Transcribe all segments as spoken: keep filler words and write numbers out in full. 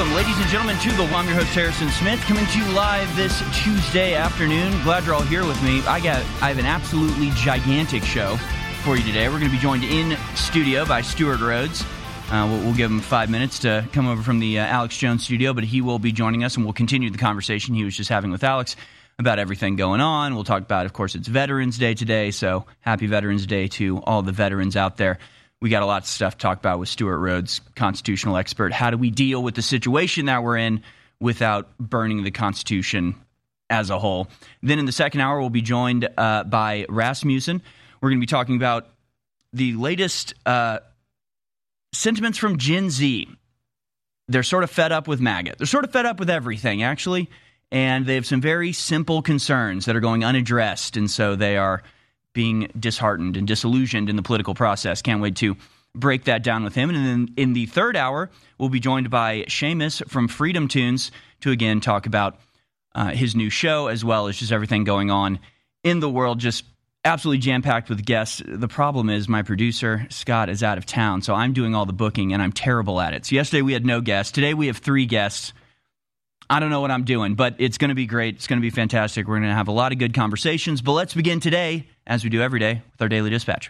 Welcome, ladies and gentlemen, to the W. I'm your host, Harrison Smith, coming to you live this Tuesday afternoon. Glad you're all here with me. I got, I have an absolutely gigantic show for you today. We're going to be joined in studio by Stewart Rhodes. Uh, we'll, we'll give him five minutes to come over from the uh, Alex Jones studio, but he will be joining us, and we'll continue the conversation he was just having with Alex about everything going on. We'll talk about, of course, it's Veterans Day today, so happy Veterans Day to all the veterans out there. We got a lot of stuff to talk about with Stewart Rhodes, constitutional expert. How do we deal with the situation that we're in without burning the Constitution as a whole? Then in the second hour, we'll be joined uh, by Rasmussen. We're going to be talking about the latest uh, sentiments from Gen Z. They're sort of fed up with MAGA. They're sort of fed up with everything, actually, and they have some very simple concerns that are going unaddressed, and so they are being disheartened and disillusioned in the political process. Can't wait to break that down with him. And then in the third hour, we'll be joined by Seamus from Freedom Tunes to again talk about uh, his new show as well as just everything going on in the world. Just absolutely jam-packed with guests. The problem is my producer, Scott, is out of town, so I'm doing all the booking, and I'm terrible at it. So yesterday we had no guests. Today we have three guests. I don't know what I'm doing, but it's going to be great. It's going to be fantastic. We're going to have a lot of good conversations. But let's begin today, as we do every day, with our Daily Dispatch.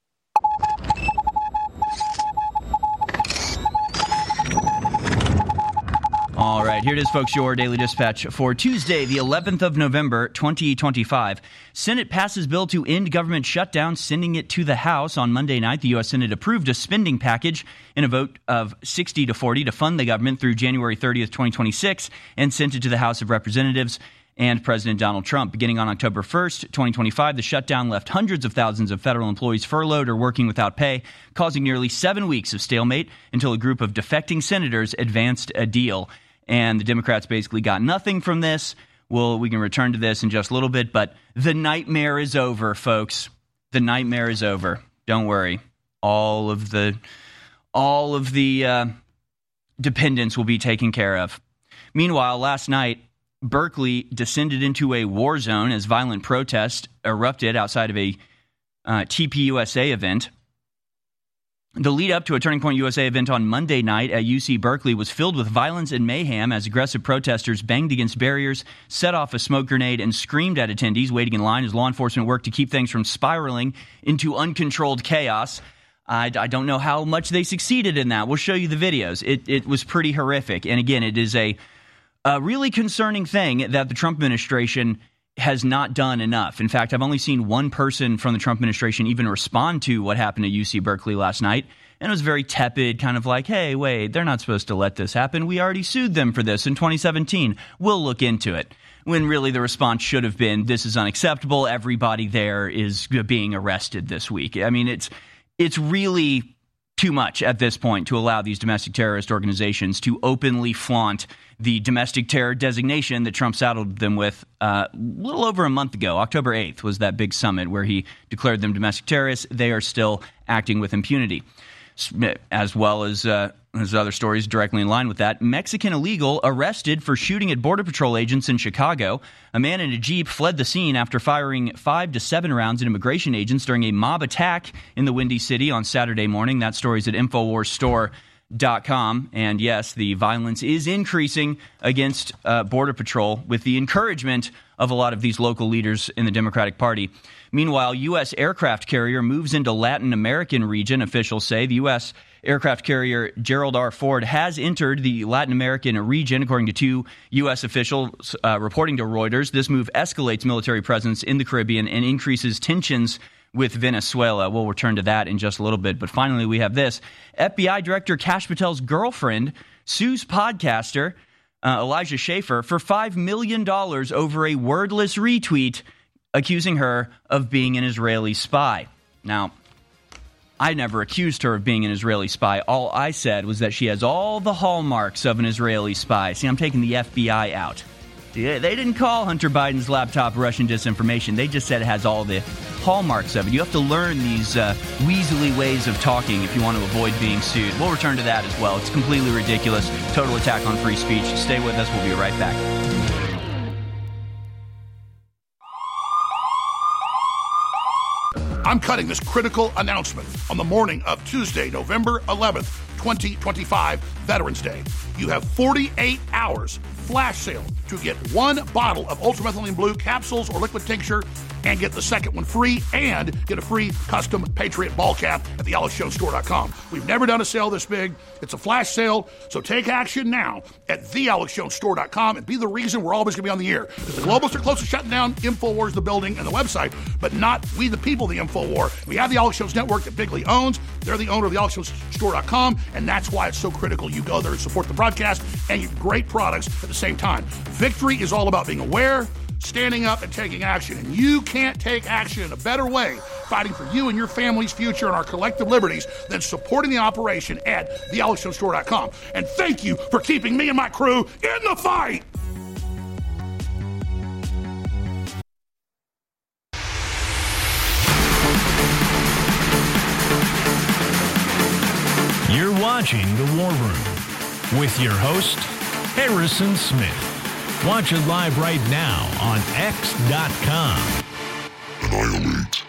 All right, here it is, folks, your Daily Dispatch for Tuesday, the eleventh of November, twenty twenty-five. Senate passes bill to end government shutdown, sending it to the House. On Monday night, the U S. Senate approved a spending package in a vote of sixty to forty to fund the government through January thirtieth, twenty twenty-six, and sent it to the House of Representatives and President Donald Trump. Beginning on October first, twenty twenty-five, the shutdown left hundreds of thousands of federal employees furloughed or working without pay, causing nearly seven weeks of stalemate until a group of defecting senators advanced a deal. And the Democrats basically got nothing from this. Well, we can return to this in just a little bit, but the nightmare is over, folks. The nightmare is over. Don't worry. All of the all of the uh, dependents will be taken care of. Meanwhile, last night, Berkeley descended into a war zone as violent protests erupted outside of a uh, T P U S A event. The lead up to a Turning Point U S A event on Monday night at U C Berkeley was filled with violence and mayhem as aggressive protesters banged against barriers, set off a smoke grenade, and screamed at attendees waiting in line as law enforcement worked to keep things from spiraling into uncontrolled chaos. I, I don't know how much they succeeded in that. We'll show you the videos. It, it was pretty horrific. And again, it is a, a really concerning thing that the Trump administration has not done enough. In fact, I've only seen one person from the Trump administration even respond to what happened at U C Berkeley last night, and it was very tepid, kind of like, hey, wait, they're not supposed to let this happen. We already sued them for this in twenty seventeen. We'll look into it. When really the response should have been, this is unacceptable. Everybody there is being arrested this week. I mean, it's it's really too much at this point to allow these domestic terrorist organizations to openly flaunt the domestic terror designation that Trump saddled them with uh, a little over a month ago. October eighth was that big summit where he declared them domestic terrorists. They are still acting with impunity, as well as uh, as other stories directly in line with that. Mexican illegal arrested for shooting at Border Patrol agents in Chicago. A man in a Jeep fled the scene after firing five to seven rounds at immigration agents during a mob attack in the Windy City on Saturday morning. That story is at Infowars Store dot com. And yes, the violence is increasing against uh, Border Patrol with the encouragement of a lot of these local leaders in the Democratic Party. Meanwhile, U S aircraft carrier moves into Latin American region. Officials say the U S aircraft carrier Gerald R. Ford has entered the Latin American region, according to two U S officials uh, reporting to Reuters. This move escalates military presence in the Caribbean and increases tensions with Venezuela. We'll return to that in just a little bit. But finally, we have this. F B I Director Kash Patel's girlfriend sues podcaster uh, Elijah Schaffer for five million dollars over a wordless retweet accusing her of being an Israeli spy. Now, I never accused her of being an Israeli spy. All I said was that she has all the hallmarks of an Israeli spy. See, I'm taking the F B I out. They didn't call Hunter Biden's laptop Russian disinformation. They just said it has all the hallmarks of it. You have to learn these uh, weaselly ways of talking if you want to avoid being sued. We'll return to that as well. It's completely ridiculous. Total attack on free speech. Stay with us. We'll be right back. I'm cutting this critical announcement on the morning of Tuesday, November eleventh, twenty twenty-five, Veterans Day. You have forty-eight hours flash sale to get one bottle of Ultramethylene Blue capsules or liquid tincture and get the second one free and get a free custom Patriot ball cap at the alex jones store dot com. We've never done a sale this big. It's a flash sale, so take action now at the alex jones store dot com and be the reason we're always going to be on the air. Because the globalists are close to shutting down InfoWars, the building, and the website, but not we the people, the InfoWar. We have the Alex Jones Network that Bigley owns. They're the owner of the alex jones store dot com, and that's why it's so critical you go there and support the broadcast and you get great products at the same time. Victory is all about being aware, standing up, and taking action. And you can't take action in a better way, fighting for you and your family's future and our collective liberties, than supporting the operation at the alex jones store dot com. And thank you for keeping me and my crew in the fight. You're watching The War Room with your host, Harrison Smith. Watch it live right now on x dot com. Annihilate.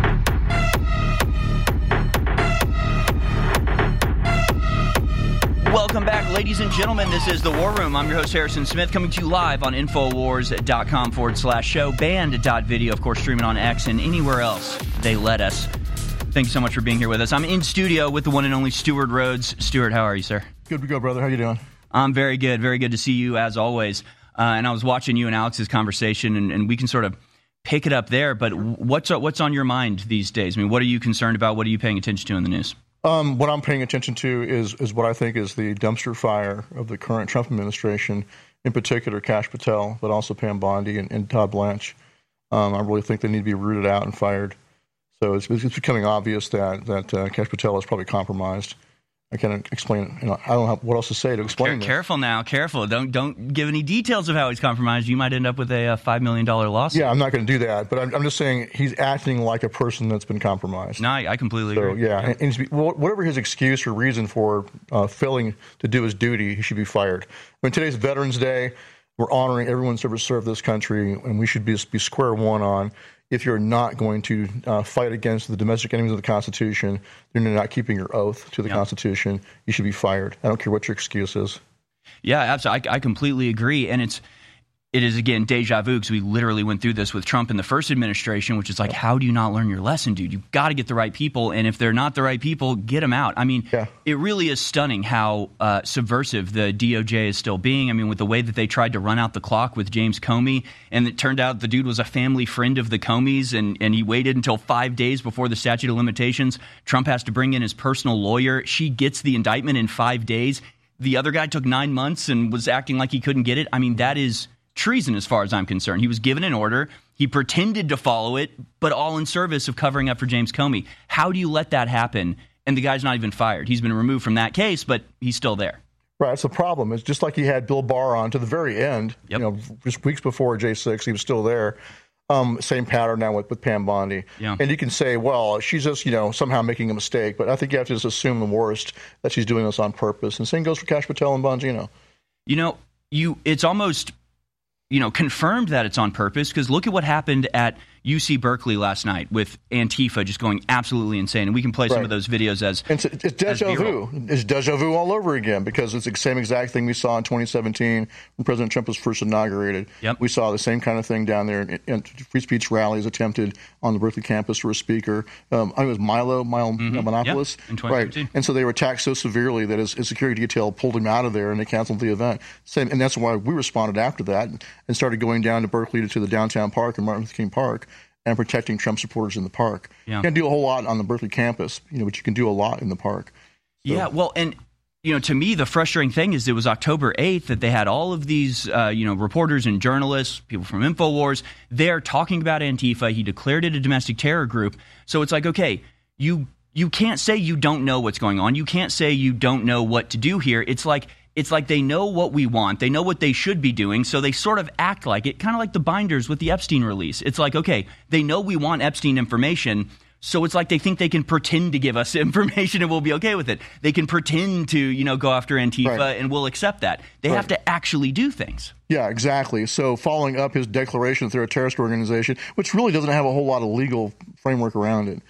Welcome back, ladies and gentlemen. This is The War Room. I'm your host, Harrison Smith, coming to you live on Infowars.com forward slash show, band.video, of course, streaming on X and anywhere else they let us. Thanks so much for being here with us. I'm in studio with the one and only Stuart Rhodes. Stuart, how are you, sir? Good to go, brother. How you doing? I'm very good. Very good to see you, as always. Uh, and I was watching you and Alex's conversation, and, and we can sort of pick it up there. But what's what's on your mind these days? I mean, what are you concerned about? What are you paying attention to in the news? Um, what I'm paying attention to is is what I think is the dumpster fire of the current Trump administration, in particular Kash Patel, but also Pam Bondi and, and Todd Blanche. Um, I really think they need to be rooted out and fired. So it's, it's becoming obvious that that uh, Kash Patel is probably compromised. I can't explain it. You know, I don't know what else to say to explain Care, it. Careful now, careful. Don't don't give any details of how he's compromised. You might end up with a uh, five million dollars lawsuit. Yeah, I'm not going to do that. But I'm, I'm just saying he's acting like a person that's been compromised. No, I, I completely so, agree. Yeah, yeah. And, and whatever his excuse or reason for uh, failing to do his duty, he should be fired. I mean, today's Veterans Day. We're honoring everyone who's ever served this country, and we should be, be square one on. If you're not going to uh, fight against the domestic enemies of the Constitution, then you're not keeping your oath to the yep. Constitution, you should be fired. I don't care what your excuse is. Yeah, absolutely. I, I completely agree. And it's it is, again, deja vu, because we literally went through this with Trump in the first administration, which is like, how do you not learn your lesson, dude? You've got to get the right people. And if they're not the right people, get them out. I mean, yeah. It really is stunning how uh, subversive the D O J is still being. I mean, with the way that they tried to run out the clock with James Comey, and it turned out the dude was a family friend of the Comeys, and, and he waited until five days before the statute of limitations. Trump has to bring in his personal lawyer. She gets the indictment in five days. The other guy took nine months and was acting like he couldn't get it. I mean, that is treason as far as I'm concerned. He was given an order. He pretended to follow it, but all in service of covering up for James Comey. How do you let that happen? And the guy's not even fired. He's been removed from that case, but he's still there. Right. That's the problem. It's just like he had Bill Barr on to the very end, yep. you know, just weeks before J six, he was still there. Um, same pattern now with, with Pam Bondi. Yeah. And you can say, well, she's just, you know, somehow making a mistake. But I think you have to just assume the worst, that she's doing this on purpose. And same goes for Kash Patel and Bongino. You know, you it's almost, you know, confirmed that it's on purpose, because look at what happened at U C Berkeley last night with Antifa just going absolutely insane. And we can play some right. of those videos as It's, it's deja vu. It's deja vu all over again, because it's the same exact thing we saw in twenty seventeen when President Trump was first inaugurated. Yep. We saw the same kind of thing down there. And free speech rallies attempted on the Berkeley campus for a speaker. Um, I think it was Milo, Milo mm-hmm. Yiannopoulos. Yep. In twenty seventeen. Right. And so they were attacked so severely that his, his security detail pulled him out of there and they canceled the event. Same, and that's why we responded after that and started going down to Berkeley to, to the downtown park and Martin Luther King Park, and protecting Trump supporters in the park. Yeah. You can't do a whole lot on the Berkeley campus, you know, but you can do a lot in the park. So. Yeah, well, and, you know, to me, the frustrating thing is it was October eighth that they had all of these, uh, you know, reporters and journalists, people from InfoWars, there talking about Antifa. He declared it a domestic terror group. So it's like, okay, you you can't say you don't know what's going on. You can't say you don't know what to do here. It's like It's like they know what we want. They know what they should be doing, so they sort of act like it, kind of like the binders with the Epstein release. It's like, okay, they know we want Epstein information, so it's like they think they can pretend to give us information and we'll be okay with it. They can pretend to, you know, go after Antifa right. and we'll accept that. They right. have to actually do things. Yeah, exactly. So following up his declaration that they're a terrorist organization, which really doesn't have a whole lot of legal framework around it.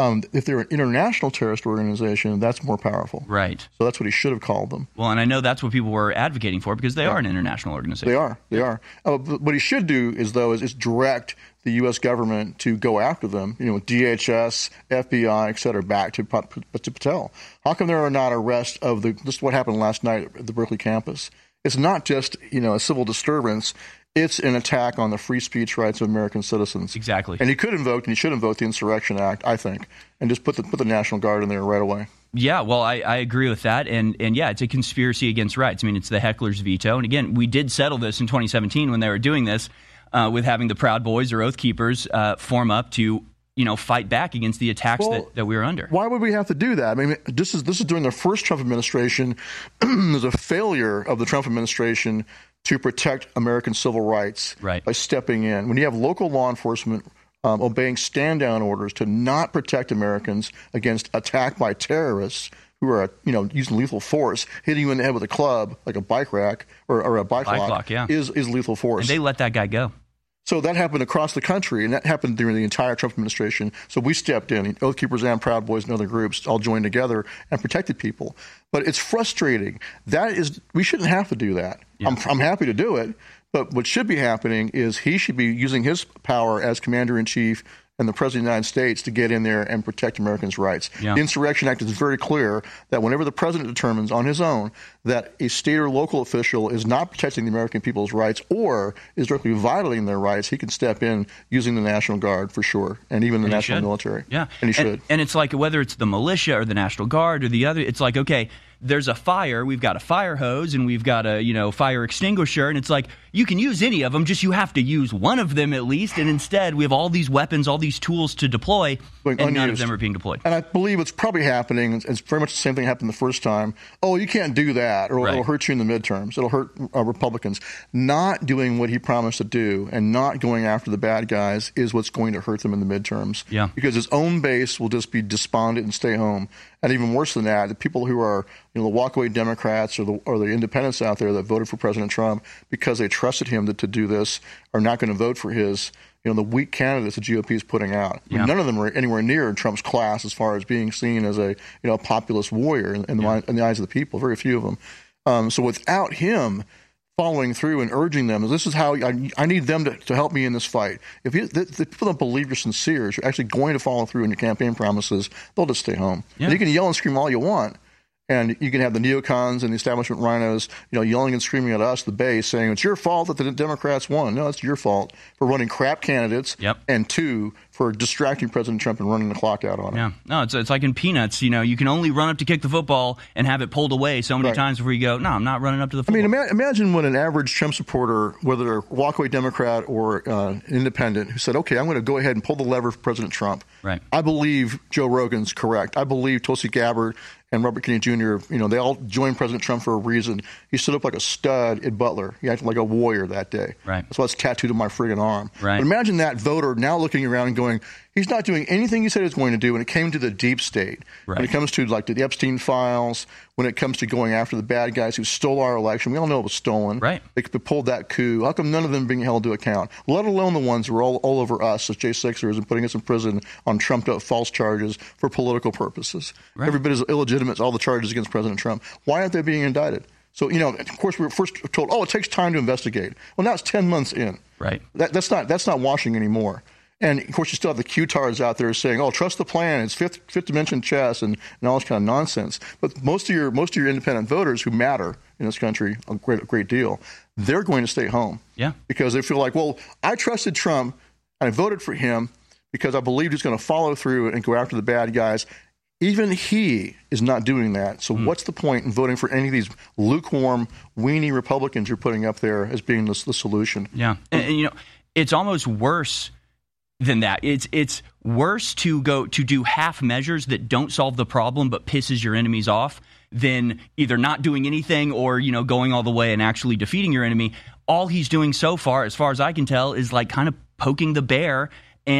Um, if they're an international terrorist organization, that's more powerful. Right. So that's what he should have called them. Well, and I know that's what people were advocating for because they yeah. are an international organization. They are. They are. Uh, what he should do is, though, is, is direct the U S government to go after them, you know, D H S, F B I, et cetera, back to, to Patel. How come there are not arrests of the, this is what happened last night at the Berkeley campus? It's not just, you know, a civil disturbance. It's an attack on the free speech rights of American citizens. Exactly. And he could invoke, and he should invoke the Insurrection Act, I think, and just put the put the National Guard in there right away. Yeah, well, I, I agree with that. And, and yeah, it's a conspiracy against rights. I mean, it's the heckler's veto. And again, we did settle this in twenty seventeen when they were doing this uh, with having the Proud Boys or Oath Keepers uh, form up to, you know, fight back against the attacks well, that, that we were under. Why would we have to do that? I mean, this is this is during the first Trump administration. There's a failure of the Trump administration to protect American civil rights right. by stepping in. When you have local law enforcement um, obeying stand-down orders to not protect Americans against attack by terrorists who are, you know, using lethal force, hitting you in the head with a club, like a bike rack or, or a bike, bike lock, lock yeah. is, is lethal force. And they let that guy go. So that happened across the country, and that happened during the entire Trump administration. So we stepped in, Oath Keepers and Proud Boys and other groups all joined together and protected people. But it's frustrating. That is, we shouldn't have to do that. Yeah. I'm, I'm happy to do it, but what should be happening is he should be using his power as commander-in-chief and the President of the United States to get in there and protect Americans' rights. Yeah. The Insurrection Act is very clear that whenever the President determines on his own that a state or local official is not protecting the American people's rights or is directly violating their rights, he can step in using the National Guard for sure, and even the and national should. military. Yeah, and he should. And, and it's like whether it's the militia or the National Guard or the other, it's like, okay, there's a fire, we've got a fire hose and we've got a, you know, fire extinguisher, and it's like you can use any of them, just you have to use one of them at least, and instead we have all these weapons, all these tools to deploy, Going and unused. none of them are being deployed. And I believe it's probably happening. It's very much the same thing happened the first time. Oh, you can't do that, or right. it'll hurt you in the midterms. It'll hurt uh, Republicans. Not doing what he promised to do and not going after the bad guys is what's going to hurt them in the midterms. Yeah. Because his own base will just be despondent and stay home. And even worse than that, the people who are, you know, the walkaway Democrats or the or the independents out there that voted for President Trump because they trusted him to, to do this are not going to vote for his, you know, the weak candidates the G O P is putting out. I mean, yeah. none of them are anywhere near Trump's class as far as being seen as a, you know, a populist warrior in, in, the, yeah. in the eyes of the people. Very few of them. Um, so without him following through and urging them, this is how I, I need them to, to help me in this fight. If you, the, the people don't believe you're sincere, if you're actually going to follow through on your campaign promises, they'll just stay home. Yeah. And you can yell and scream all you want. And you can have the neocons and the establishment rhinos, you know, yelling and screaming at us, the base, saying it's your fault that the Democrats won. No, it's your fault for running crap candidates. Yep. And two, for distracting President Trump and running the clock out on him. Yeah, no, it's it's like in Peanuts. You know, you can only run up to kick the football and have it pulled away so many right. times before you go, no, I'm not running up to the football. I mean, ima- imagine when an average Trump supporter, whether they're a walkaway Democrat or uh, independent, who said, okay, I'm going to go ahead and pull the lever for President Trump. Right. I believe Joe Rogan's correct. I believe Tulsi Gabbard and Robert Kennedy Junior, you know, they all joined President Trump for a reason. He stood up like a stud at Butler. He acted like a warrior that day. Right. That's why it's tattooed on my friggin' arm. Right. But imagine that voter now looking around and going, he's not doing anything he said he was going to do when it came to the deep state. Right. When it comes to like the Epstein files, when it comes to going after the bad guys who stole our election. We all know it was stolen. Right. They pulled that coup. How come none of them being held to account? Let alone the ones who are all, all over us as J sixers and putting us in prison on trumped-up false charges for political purposes. Right. Every bit as illegitimate as all the charges against President Trump. Why aren't they being indicted? So, you know, of course, we were first told, oh, it takes time to investigate. Well, now it's ten months in. Right. That, that's not that's not washing anymore. And, of course, you still have the Q-tards out there saying, oh, trust the plan. It's fifth, fifth dimension chess and, and all this kind of nonsense. But most of your most of your independent voters who matter in this country a great, a great deal, they're going to stay home. Yeah. Because they feel like, well, I trusted Trump and I voted for him because I believed he's going to follow through and go after the bad guys. Even he is not doing that. So mm. what's the point in voting for any of these lukewarm, weenie Republicans you're putting up there as being the, the solution? Yeah. And, and, you know, it's almost worse than that. It's it's worse to go to do half measures that don't solve the problem but pisses your enemies off than either not doing anything or, you know, going all the way and actually defeating your enemy. All he's doing so far, as far as I can tell, is like kind of poking the bear. And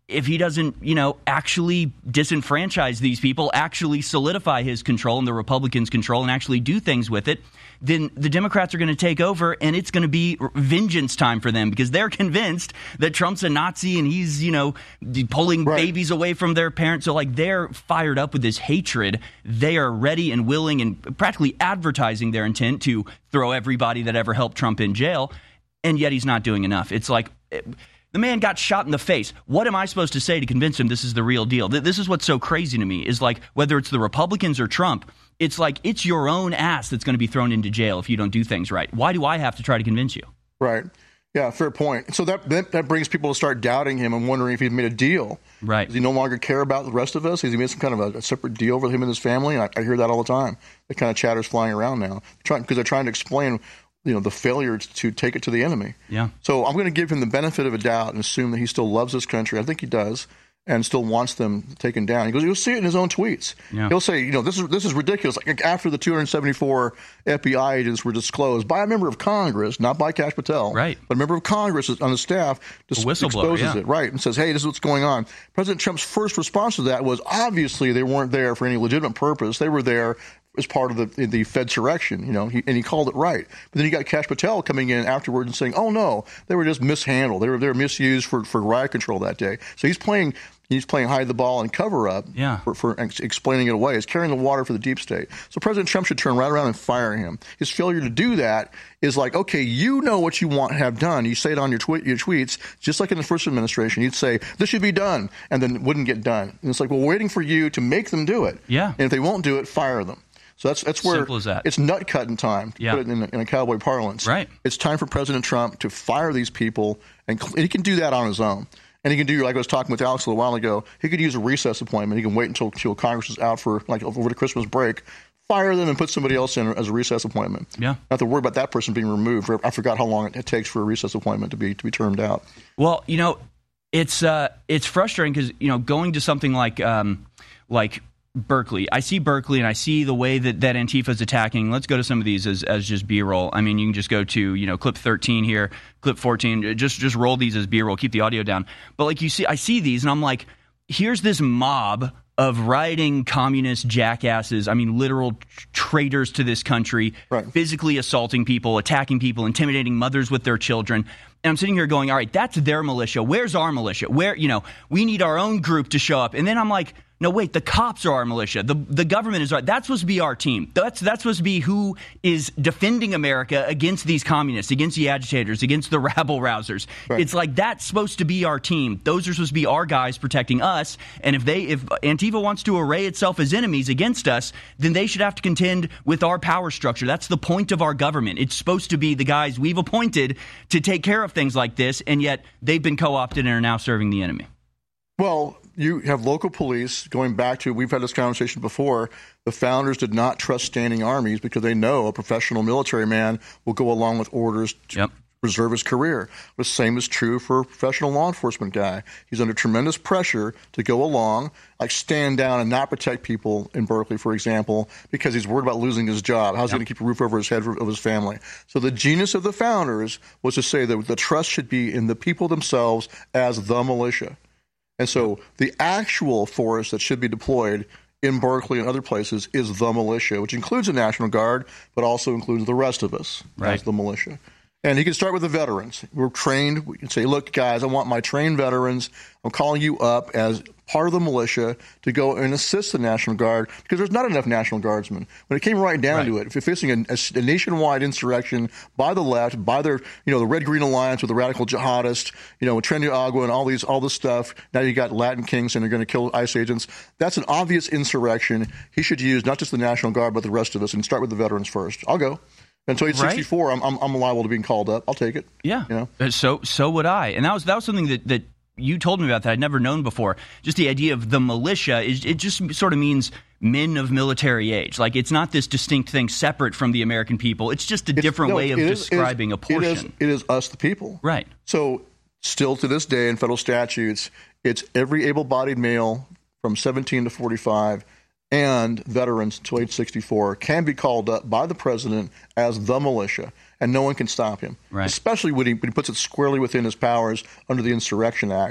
if he doesn't, you know, actually disenfranchise these people, actually solidify his control and the Republicans' control and actually do things with it, then the Democrats are going to take over, and it's going to be vengeance time for them because they're convinced that Trump's a Nazi and he's, you know, pulling right. babies away from their parents. So, like, they're fired up with this hatred. They are ready and willing and practically advertising their intent to throw everybody that ever helped Trump in jail, and yet he's not doing enough. It's like... It, The man got shot in the face. What am I supposed to say to convince him this is the real deal? This is what's so crazy to me is like whether it's the Republicans or Trump, it's like it's your own ass that's going to be thrown into jail if you don't do things right. Why do I have to try to convince you? Right. Yeah, fair point. So that that, that brings people to start doubting him and wondering if he made a deal. Right. Does he no longer care about the rest of us? Has he made some kind of a, a separate deal with him and his family? And I, I hear that all the time. That kind of chatter's flying around now because they're trying to explain you know, the failure to take it to the enemy. Yeah. So I'm going to give him the benefit of a doubt and assume that he still loves this country. I think he does, and still wants them taken down. He goes, you'll see it in his own tweets. Yeah. He'll say, you know, this is this is ridiculous. Like after the two hundred seventy-four F B I agents were disclosed by a member of Congress, not by Kash Patel, right, but a member of Congress on the staff dis- exposes yeah. it, right, and says, hey, this is what's going on. President Trump's first response to that was obviously they weren't there for any legitimate purpose. They were there as part of the the Fedsurrection, you know, he, and he called it right. But then you got Kash Patel coming in afterwards and saying, "Oh no, they were just mishandled. They were they were misused for, for riot control that day." So he's playing he's playing hide the ball and cover up yeah. for, for ex- explaining it away. He's carrying the water for the deep state. So President Trump should turn right around and fire him. His failure to do that is like, okay, you know what you want to have done. You say it on your, twi- your tweets, just like in the first administration. You'd say, this should be done, and then it wouldn't get done. And it's like, well, we're waiting for you to make them do it. Yeah. And if they won't do it, fire them. So that's that's where Simple as that. It's nut cutting time, to yeah. put it in a, in a cowboy parlance. Right. It's time for President Trump to fire these people, and, and he can do that on his own. And he can do, like I was talking with Alex a little while ago, he could use a recess appointment. He can wait until, until Congress is out for, like, over the Christmas break, fire them and put somebody else in as a recess appointment. Yeah. Not have to worry about that person being removed. I forgot how long it takes for a recess appointment to be to be termed out. Well, you know, it's uh, it's frustrating because, you know, going to something like um, like Berkeley, I see Berkeley and I see the way that, that Antifa is attacking. Let's go to some of these as, as just B-roll. I mean, you can just go to, you know, clip thirteen here, clip fourteen, just just roll these as B-roll, keep the audio down. But like you see, I see these and I'm like, here's this mob of rioting communist jackasses, I mean, literal tr- traitors to this country, right. physically assaulting people, attacking people, intimidating mothers with their children. And I'm sitting here going, all right, that's their militia. Where's our militia? Where, you know, we need our own group to show up. And then I'm like, no, wait, the cops are our militia. The the government is our, that's supposed to be our team. That's that's supposed to be who is defending America against these communists, against the agitators, against the rabble rousers. Right. It's like that's supposed to be our team. Those are supposed to be our guys protecting us. And if they if Antifa wants to array itself as enemies against us, then they should have to contend with our power structure. That's the point of our government. It's supposed to be the guys we've appointed to take care of things like this, and yet they've been co-opted and are now serving the enemy. Well, you have local police going back to, we've had this conversation before, the founders did not trust standing armies because they know a professional military man will go along with orders to yep. preserve his career. The same is true for a professional law enforcement guy. He's under tremendous pressure to go along, like stand down and not protect people in Berkeley, for example, because he's worried about losing his job. How's yep. he going to keep a roof over his head of his family? So the genius of the founders was to say that the trust should be in the people themselves as the militia. And so the actual force that should be deployed in Berkeley and other places is the militia, which includes the National Guard, but also includes the rest of us right. as the militia. And you can start with the veterans. We're trained. We can say, look, guys, I want my trained veterans. I'm calling you up as part of the militia to go and assist the National Guard because there's not enough National Guardsmen. When it came right down right. to it, if you're facing a, a, a nationwide insurrection by the left, by their, you know, the Red Green Alliance with the radical jihadists, you know, Trendy Agua and all these, all this stuff. Now you got Latin Kings and they're going to kill ICE agents. That's an obvious insurrection. He should use not just the National Guard, but the rest of us and start with the veterans first. I'll go. Until he's sixty-four, right. I'm, I'm I'm liable to being called up. I'll take it. Yeah. You know? So so would I. And that was that was something that, that you told me about that I'd never known before. Just the idea of the militia is it just sort of means men of military age. Like it's not this distinct thing separate from the American people. It's just a it's, different no, way of is, describing is, a portion. It is, it is us, the people. Right. So still to this day in federal statutes, it's every able-bodied male from seventeen to forty-five and veterans until age sixty-four can be called up by the president as the militia, and no one can stop him, right. especially when he, when he puts it squarely within his powers under the Insurrection Act.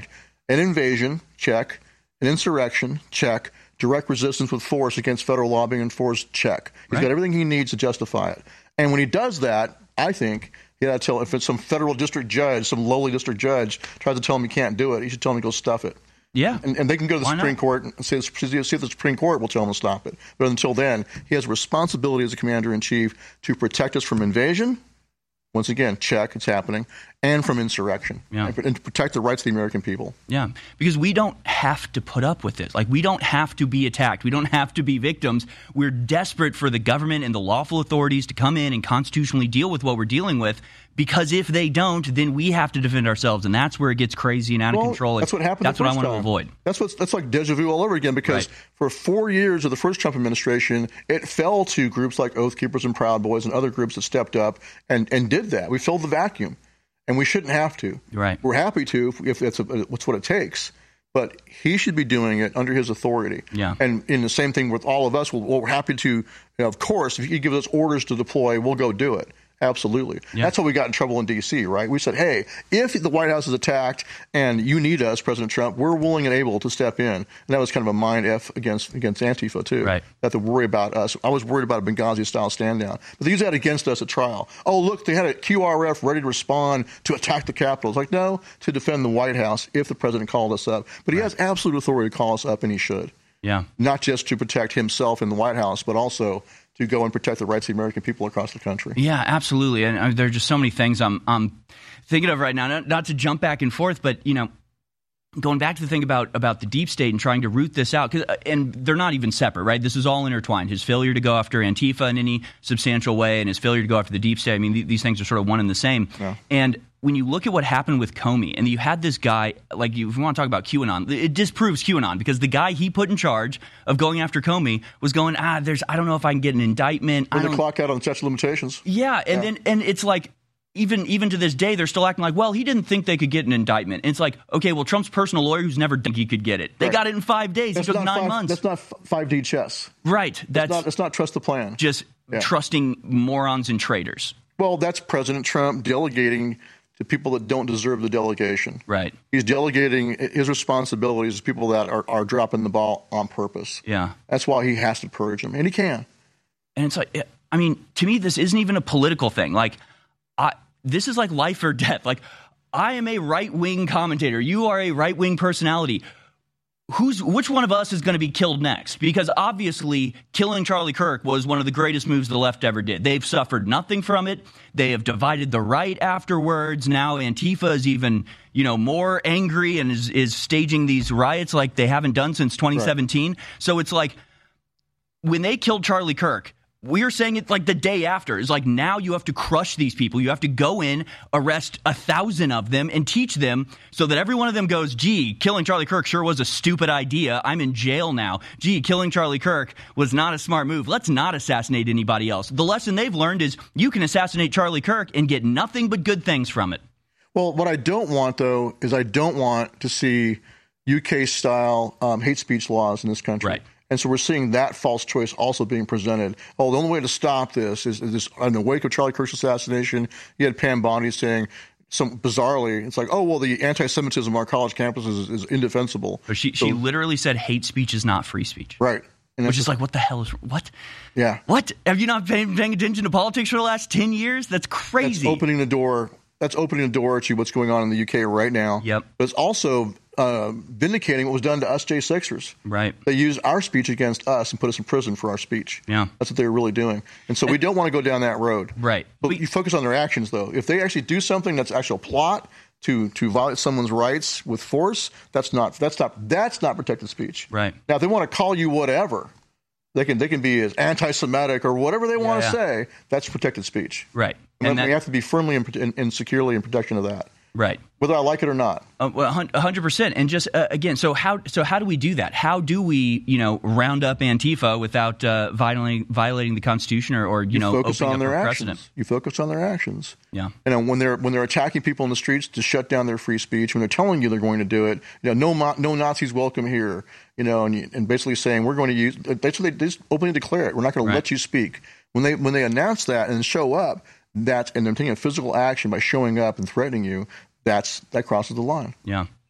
An invasion, check. An insurrection, check. Direct resistance with force against federal lobbying and force, check. He's right. got everything he needs to justify it. And when he does that, I think he got to tell, if it's some federal district judge, some lowly district judge tries to tell him he can't do it, he should tell him to go stuff it. Yeah. And, and they can go to the Why Supreme not? Court and see, see if the Supreme Court will tell him to stop it. But until then, he has a responsibility as a commander-in-chief to protect us from invasion. Once again, check, it's happening, and from insurrection, yeah. and to protect the rights of the American people. Yeah, because we don't have to put up with this. Like, we don't have to be attacked. We don't have to be victims. We're desperate for the government and the lawful authorities to come in and constitutionally deal with what we're dealing with, because if they don't, then we have to defend ourselves, and that's where it gets crazy and out well, of control. That's what happened. That's the what first I want time. to avoid. That's what's that's like deja vu all over again. Because right. for four years of the first Trump administration, it fell to groups like Oath Keepers and Proud Boys and other groups that stepped up and, and did that. We filled the vacuum, and we shouldn't have to. Right. We're happy to if, if that's a, what's what it takes. But he should be doing it under his authority. Yeah. And in the same thing with all of us, we're, we're happy to. You know, of course, if you give us orders to deploy, we'll go do it. Absolutely. Yeah. That's how we got in trouble in D C, right? We said, hey, if the White House is attacked and you need us, President Trump, we're willing and able to step in. And that was kind of a mind F against against Antifa, too. Right. That to worry about us. I was worried about a Benghazi-style stand-down. But they used that against us at trial. Oh, look, they had a Q R F ready to respond to attack the Capitol. It's like, no, to defend the White House if the president called us up. But he right. has absolute authority to call us up, and he should. Yeah. Not just to protect himself in the White House, but also to go and protect the rights of the American people across the country. Yeah, absolutely. And uh, there are just so many things I'm, I'm thinking of right now. Not, not to jump back and forth, but, you know, going back to the thing about, about the deep state and trying to root this out, 'cause, uh, and they're not even separate, right? This is all intertwined. His failure to go after Antifa in any substantial way and his failure to go after the deep state, I mean, th- these things are sort of one and the same. Yeah. And when you look at what happened with Comey, and you had this guy, like, you, if you want to talk about QAnon, it disproves QAnon, because the guy he put in charge of going after Comey was going, ah, there's, I don't know if I can get an indictment. When I the don't, clock out on the statute of limitations. Yeah, and Yeah. then and it's like, even even to this day, they're still acting like, well, he didn't think they could get an indictment. And it's like, okay, well, Trump's personal lawyer who's never think he could get it. They Right. got it in five days. That's it took not nine five, months. That's not five D chess. Right. That's That's not, it's not trust the plan. just Yeah. trusting morons and traitors. Well, that's President Trump delegating to people that don't deserve the delegation. Right. He's delegating his responsibilities to people that are, are dropping the ball on purpose. Yeah. That's why he has to purge them, and he can. And it's like, I mean, to me, this isn't even a political thing. Like, I, this is like life or death. Like, I am a right-wing commentator. You are a right-wing personality. Who's which one of us is going to be killed next? Because obviously killing Charlie Kirk was one of the greatest moves the left ever did. They've suffered nothing from it. They have divided the right afterwards. Now Antifa is even, you know, more angry and is, is staging these riots like they haven't done since twenty seventeen. Right. So it's like, when they killed Charlie Kirk, we are saying it like the day after. It's like, now you have to crush these people. You have to go in, arrest a thousand of them, and teach them so that every one of them goes, gee, killing Charlie Kirk sure was a stupid idea. I'm in jail now. Gee, killing Charlie Kirk was not a smart move. Let's not assassinate anybody else. The lesson they've learned is you can assassinate Charlie Kirk and get nothing but good things from it. Well, what I don't want, though, is I don't want to see U K-style um, hate speech laws in this country. Right. And so we're seeing that false choice also being presented. Oh, the only way to stop this is, is this, in the wake of Charlie Kirk's assassination, you had Pam Bondi saying, some bizarrely, it's like, oh, well, the anti-Semitism on our college campuses is, is indefensible. But she, so, she literally said hate speech is not free speech. Right. And Which is like, what the hell is, what? Yeah. What? Have you not been paying attention to politics for the last ten years? That's crazy. That's opening the door. That's opening the door to what's going on in the U K right now. Yep. But it's also uh, vindicating what was done to us J sixers. Right. They used our speech against us and put us in prison for our speech. Yeah. That's what they were really doing. And so we don't want to go down that road. Right. But we, you focus on their actions, though. If they actually do something that's actual plot to to violate someone's rights with force, that's not that's not that's not protected speech. Right. Now, if they want to call you whatever, they can they can be as anti-Semitic or whatever they want yeah, to yeah. say. That's protected speech. Right. And, and we that, have to be firmly and, and, and securely in protection of that. Right. Whether I like it or not. Uh, well, one hundred percent. And just, uh, again, so how so how do we do that? How do we, you know, round up Antifa without uh, violating violating the Constitution or, or you, you know, focus opening on up their a actions. precedent? You focus on their actions. Yeah. You know, when they're when they're attacking people in the streets to shut down their free speech, when they're telling you they're going to do it, you know, no no Nazis welcome here, you know, and, you, and basically saying we're going to use. That's what they, they just openly declare it. We're not going Right. to let you speak. When they when they announce that and show up, that's and they're taking a physical action by showing up and threatening you. That's that crosses the line. Yeah.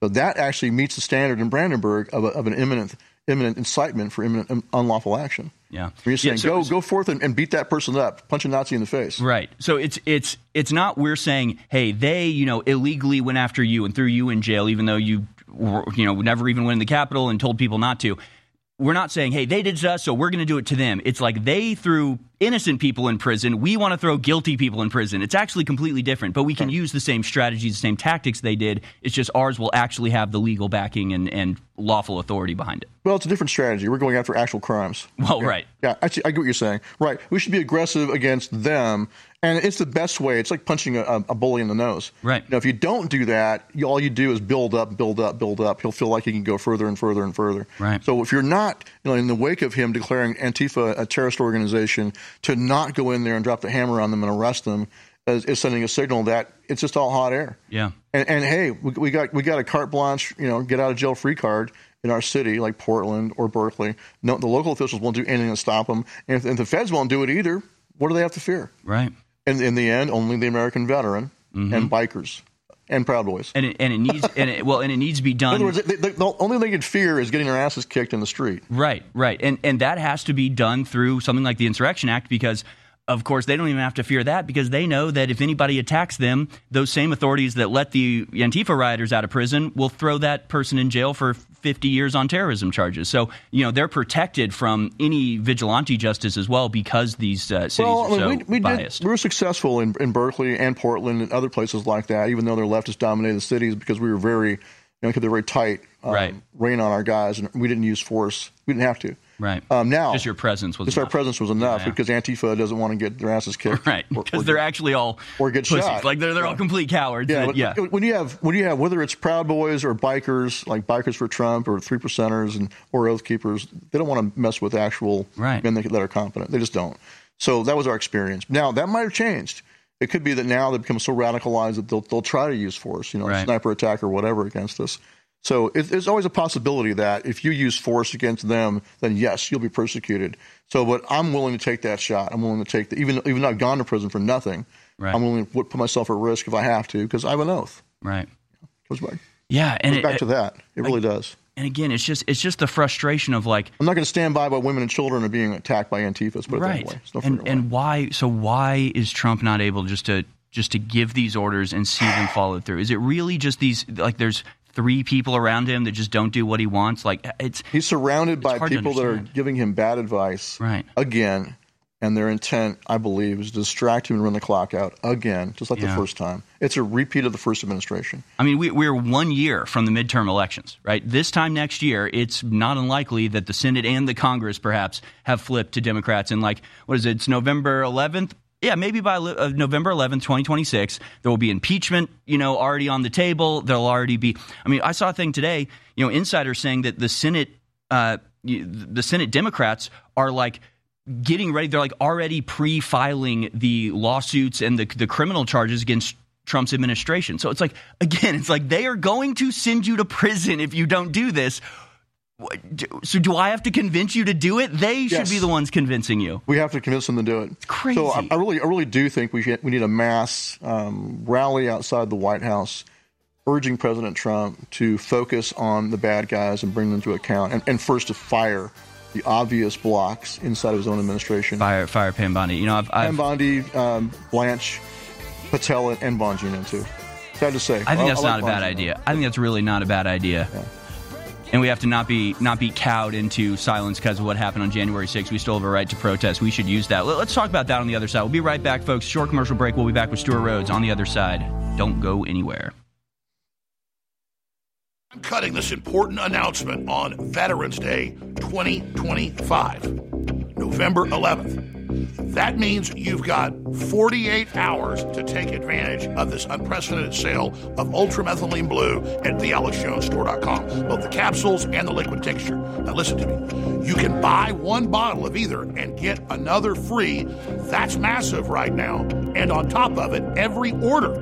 So that actually meets the standard in Brandenburg of, a, of an imminent imminent incitement for imminent unlawful action. Yeah. You're saying, yeah, so, go go forth and, and beat that person up, punch a Nazi in the face. Right. So it's it's it's not we're saying, hey, they, you know, illegally went after you and threw you in jail, even though you, were, you know, never even went in the Capitol and told people not to. We're not saying, hey, they did to us, so we're going to do it to them. It's like they threw innocent people in prison. We want to throw guilty people in prison. It's actually completely different, but we can use the same strategies, the same tactics they did. It's just ours will actually have the legal backing and, and lawful authority behind it. Well, it's a different strategy. We're going after actual crimes. Well, yeah. right. Yeah, I, I get what you're saying. Right. We should be aggressive against them, and it's the best way. It's like punching a, a bully in the nose. Right. You know, if you don't do that, you, all you do is build up, build up, build up. He'll feel like he can go further and further and further. Right. So if you're not, you know, in the wake of him declaring Antifa a terrorist organization, to not go in there and drop the hammer on them and arrest them is, is sending a signal that it's just all hot air. Yeah. And, and hey, we, we got we got a carte blanche, you know, get out of jail free card in our city, like Portland or Berkeley. No, the local officials won't do anything to stop them. And if, if the feds won't do it either, what do they have to fear? Right. And in the end, only the American veteran mm-hmm. and bikers and Proud Boys. And it, and it needs and it, well, and it needs to be done. In other words, they, they, the only thing they can fear is getting their asses kicked in the street. Right. Right. And and that has to be done through something like the Insurrection Act, because of course, they don't even have to fear that, because they know that if anybody attacks them, those same authorities that let the Antifa rioters out of prison will throw that person in jail for fifty years on terrorism charges. So, you know, they're protected from any vigilante justice as well, because these uh, cities well, are I mean, so we, we biased. Did, we were successful in, in Berkeley and Portland and other places like that, even though they're leftist dominated cities, because we were very, you know, because they're very tight, um, right. rein on our guys, and we didn't use force. We didn't have to. Right. Um, now, just your presence was just enough. our presence was enough yeah, yeah. because Antifa doesn't want to get their asses kicked. Right. Because they're get, actually all or get pussies. shot. Like they're they're yeah. all complete cowards. Yeah, that, but yeah. When you have when you have whether it's Proud Boys or bikers like Bikers for Trump or Three Percenters and or Oath Keepers, they don't want to mess with actual right. men that, that are competent. They just don't. So that was our experience. Now that might have changed. It could be that now they become so radicalized that they'll they'll try to use force, you know, right. sniper attack or whatever against us. So it, there's always a possibility that if you use force against them, then yes, you'll be persecuted. So, but I'm willing to take that shot. I'm willing to take the, even even though I've gone to prison for nothing. Right. I'm willing to put myself at risk if I have to because I have an oath. Right. Goes back. Yeah, and goes it, back to that. It like, really does. And again, it's just it's just the frustration of like I'm not going to stand by while women and children are being attacked by Antifas. Put it right. that way. No and and why? So why is Trump not able just to just to give these orders and see them follow through? Is it really just these like there's three people around him that just don't do what he wants? Like it's he's surrounded it's by people that are giving him bad advice. Right. Again. And their intent, I believe, is to distract him and run the clock out again, just like yeah. the first time. It's a repeat of the first administration. I mean, we, we're one year from the midterm elections, right? This time next year, it's not unlikely that the Senate and the Congress perhaps have flipped to Democrats. And like, what is it? It's November eleventh. Yeah, maybe by uh, November eleventh, twenty twenty-six, there will be impeachment, you know, already on the table. There'll already be. I mean, I saw a thing today, you know, insiders saying that the Senate, uh, the Senate Democrats are like getting ready. They're like already pre-filing the lawsuits and the the criminal charges against Trump's administration. So it's like, again, it's like they are going to send you to prison if you don't do this. So do I have to convince you to do it? They yes. should be the ones convincing you. We have to convince them to do it. It's crazy. So I, I really, I really do think we should, we need a mass um, rally outside the White House, urging President Trump to focus on the bad guys and bring them to account, and, and first to fire the obvious blocks inside of his own administration. Fire, fire Pam Bondi. You know, I've, I've Pam Bondi, um, Blanche, Patel, and Bongino too. Sad to say. I think that's I, I not like a bad Bongino. idea. I think that's really not a bad idea. Yeah. And we have to not be not be cowed into silence because of what happened on January sixth. We still have a right to protest. We should use that. Let's talk about that on the other side. We'll be right back, folks. Short commercial break. We'll be back with Stuart Rhodes on the other side. Don't go anywhere. I'm cutting this important announcement on Veterans Day twenty twenty-five, November eleventh. That means you've got forty-eight hours to take advantage of this unprecedented sale of ultramethylene blue at the alex jones store dot com, both the capsules and the liquid tincture. Now listen to me. You can buy one bottle of either and get another free. That's massive right now. And on top of it, every order,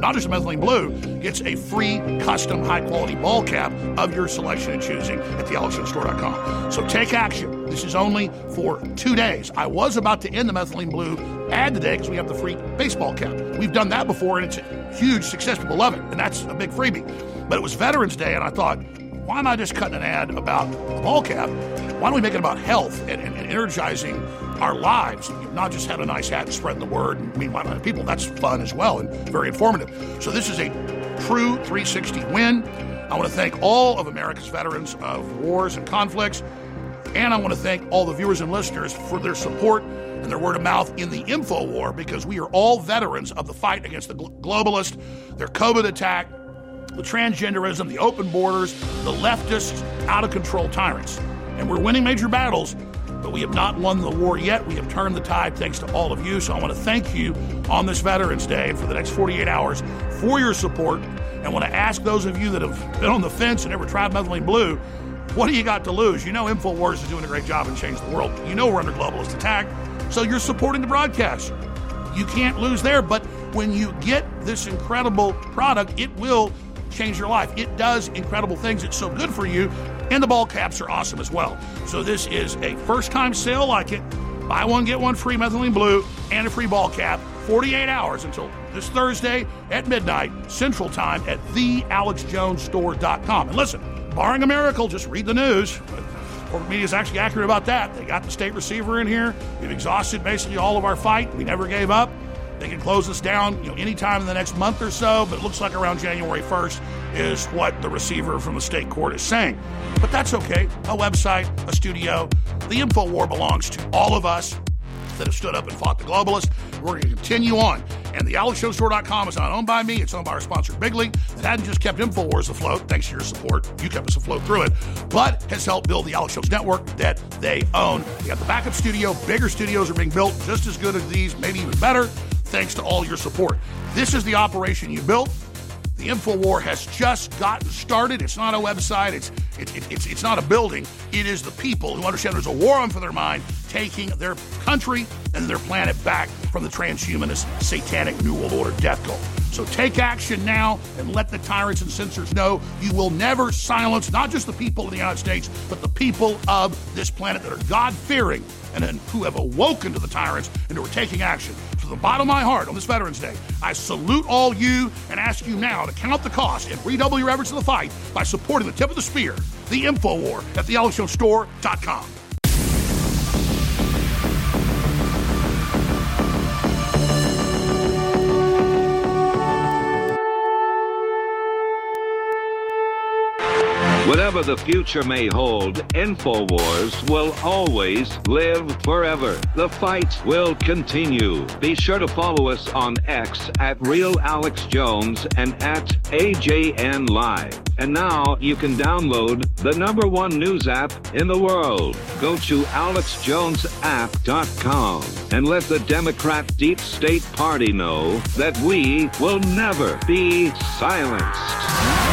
not just a methylene blue, gets a free custom high-quality ball cap of your selection and choosing at the alex jones store dot com. So take action. This is only for two days. I was about to end the methylene blue ad today because we have the free baseball cap. We've done that before, and it's a huge success. People love it, and that's a big freebie. But it was Veterans Day, and I thought, why am I just cutting an ad about the ball cap? Why don't we make it about health and, and, and energizing our lives? Not just have a nice hat and spread the word and meet five hundred people. That's fun as well and very informative. So this is a true three sixty win. I want to thank all of America's veterans of wars and conflicts. And I want to thank all the viewers and listeners for their support and their word of mouth in the info war, because we are all veterans of the fight against the globalist, their COVID attack, the transgenderism, the open borders, the leftist, out-of-control tyrants. And we're winning major battles, but we have not won the war yet. We have turned the tide thanks to all of you. So I want to thank you on this Veterans Day and for the next forty-eight hours for your support. And I want to ask those of you that have been on the fence and never tried methylene blue, what do you got to lose? You know InfoWars is doing a great job and changing the world. You know we're under globalist attack, so you're supporting the broadcast. You can't lose there, but when you get this incredible product, it will change your life. It does incredible things. It's so good for you, and the ball caps are awesome as well. So this is a first-time sale like it. Buy one, get one free methylene blue and a free ball cap. forty-eight hours until this Thursday at midnight Central Time at the alex jones store dot com. And listen, barring a miracle, just read the news. Corporate media is actually accurate about that. They got the state receiver in here. We've exhausted basically all of our fight. We never gave up. They can close us down, you know, anytime in the next month or so, but it looks like around January first is what the receiver from the state court is saying. But that's okay. A website, a studio. The info war belongs to all of us that have stood up and fought the globalists. We're going to continue on. And the alex jones store dot com is not owned by me. It's owned by our sponsor, Bigly. It hadn't just kept InfoWars afloat, thanks to your support. You kept us afloat through it. But has helped build the Alex Jones Network that they own. They got the backup studio. Bigger studios are being built just as good as these, maybe even better, thanks to all your support. This is the operation you built. The InfoWar has just gotten started. It's not a website. It's, it, it, it's, it's not a building. It is the people who understand there's a war on for their mind, taking their country and their planet back from the transhumanist, satanic New World Order death cult. So take action now and let the tyrants and censors know you will never silence not just the people of the United States, but the people of this planet that are God-fearing and who have awoken to the tyrants and who are taking action. From the bottom of my heart on this Veterans Day, I salute all you and ask you now to count the cost and redouble your efforts in the fight by supporting the tip of the spear, the InfoWar, at the alex jones store dot com. Whatever the future may hold, InfoWars will always live forever. The fight will continue. Be sure to follow us on X at Real Alex Jones and at A J N Live. And now you can download the number one news app in the world. Go to alex jones app dot com and let the Democrat Deep State Party know that we will never be silenced.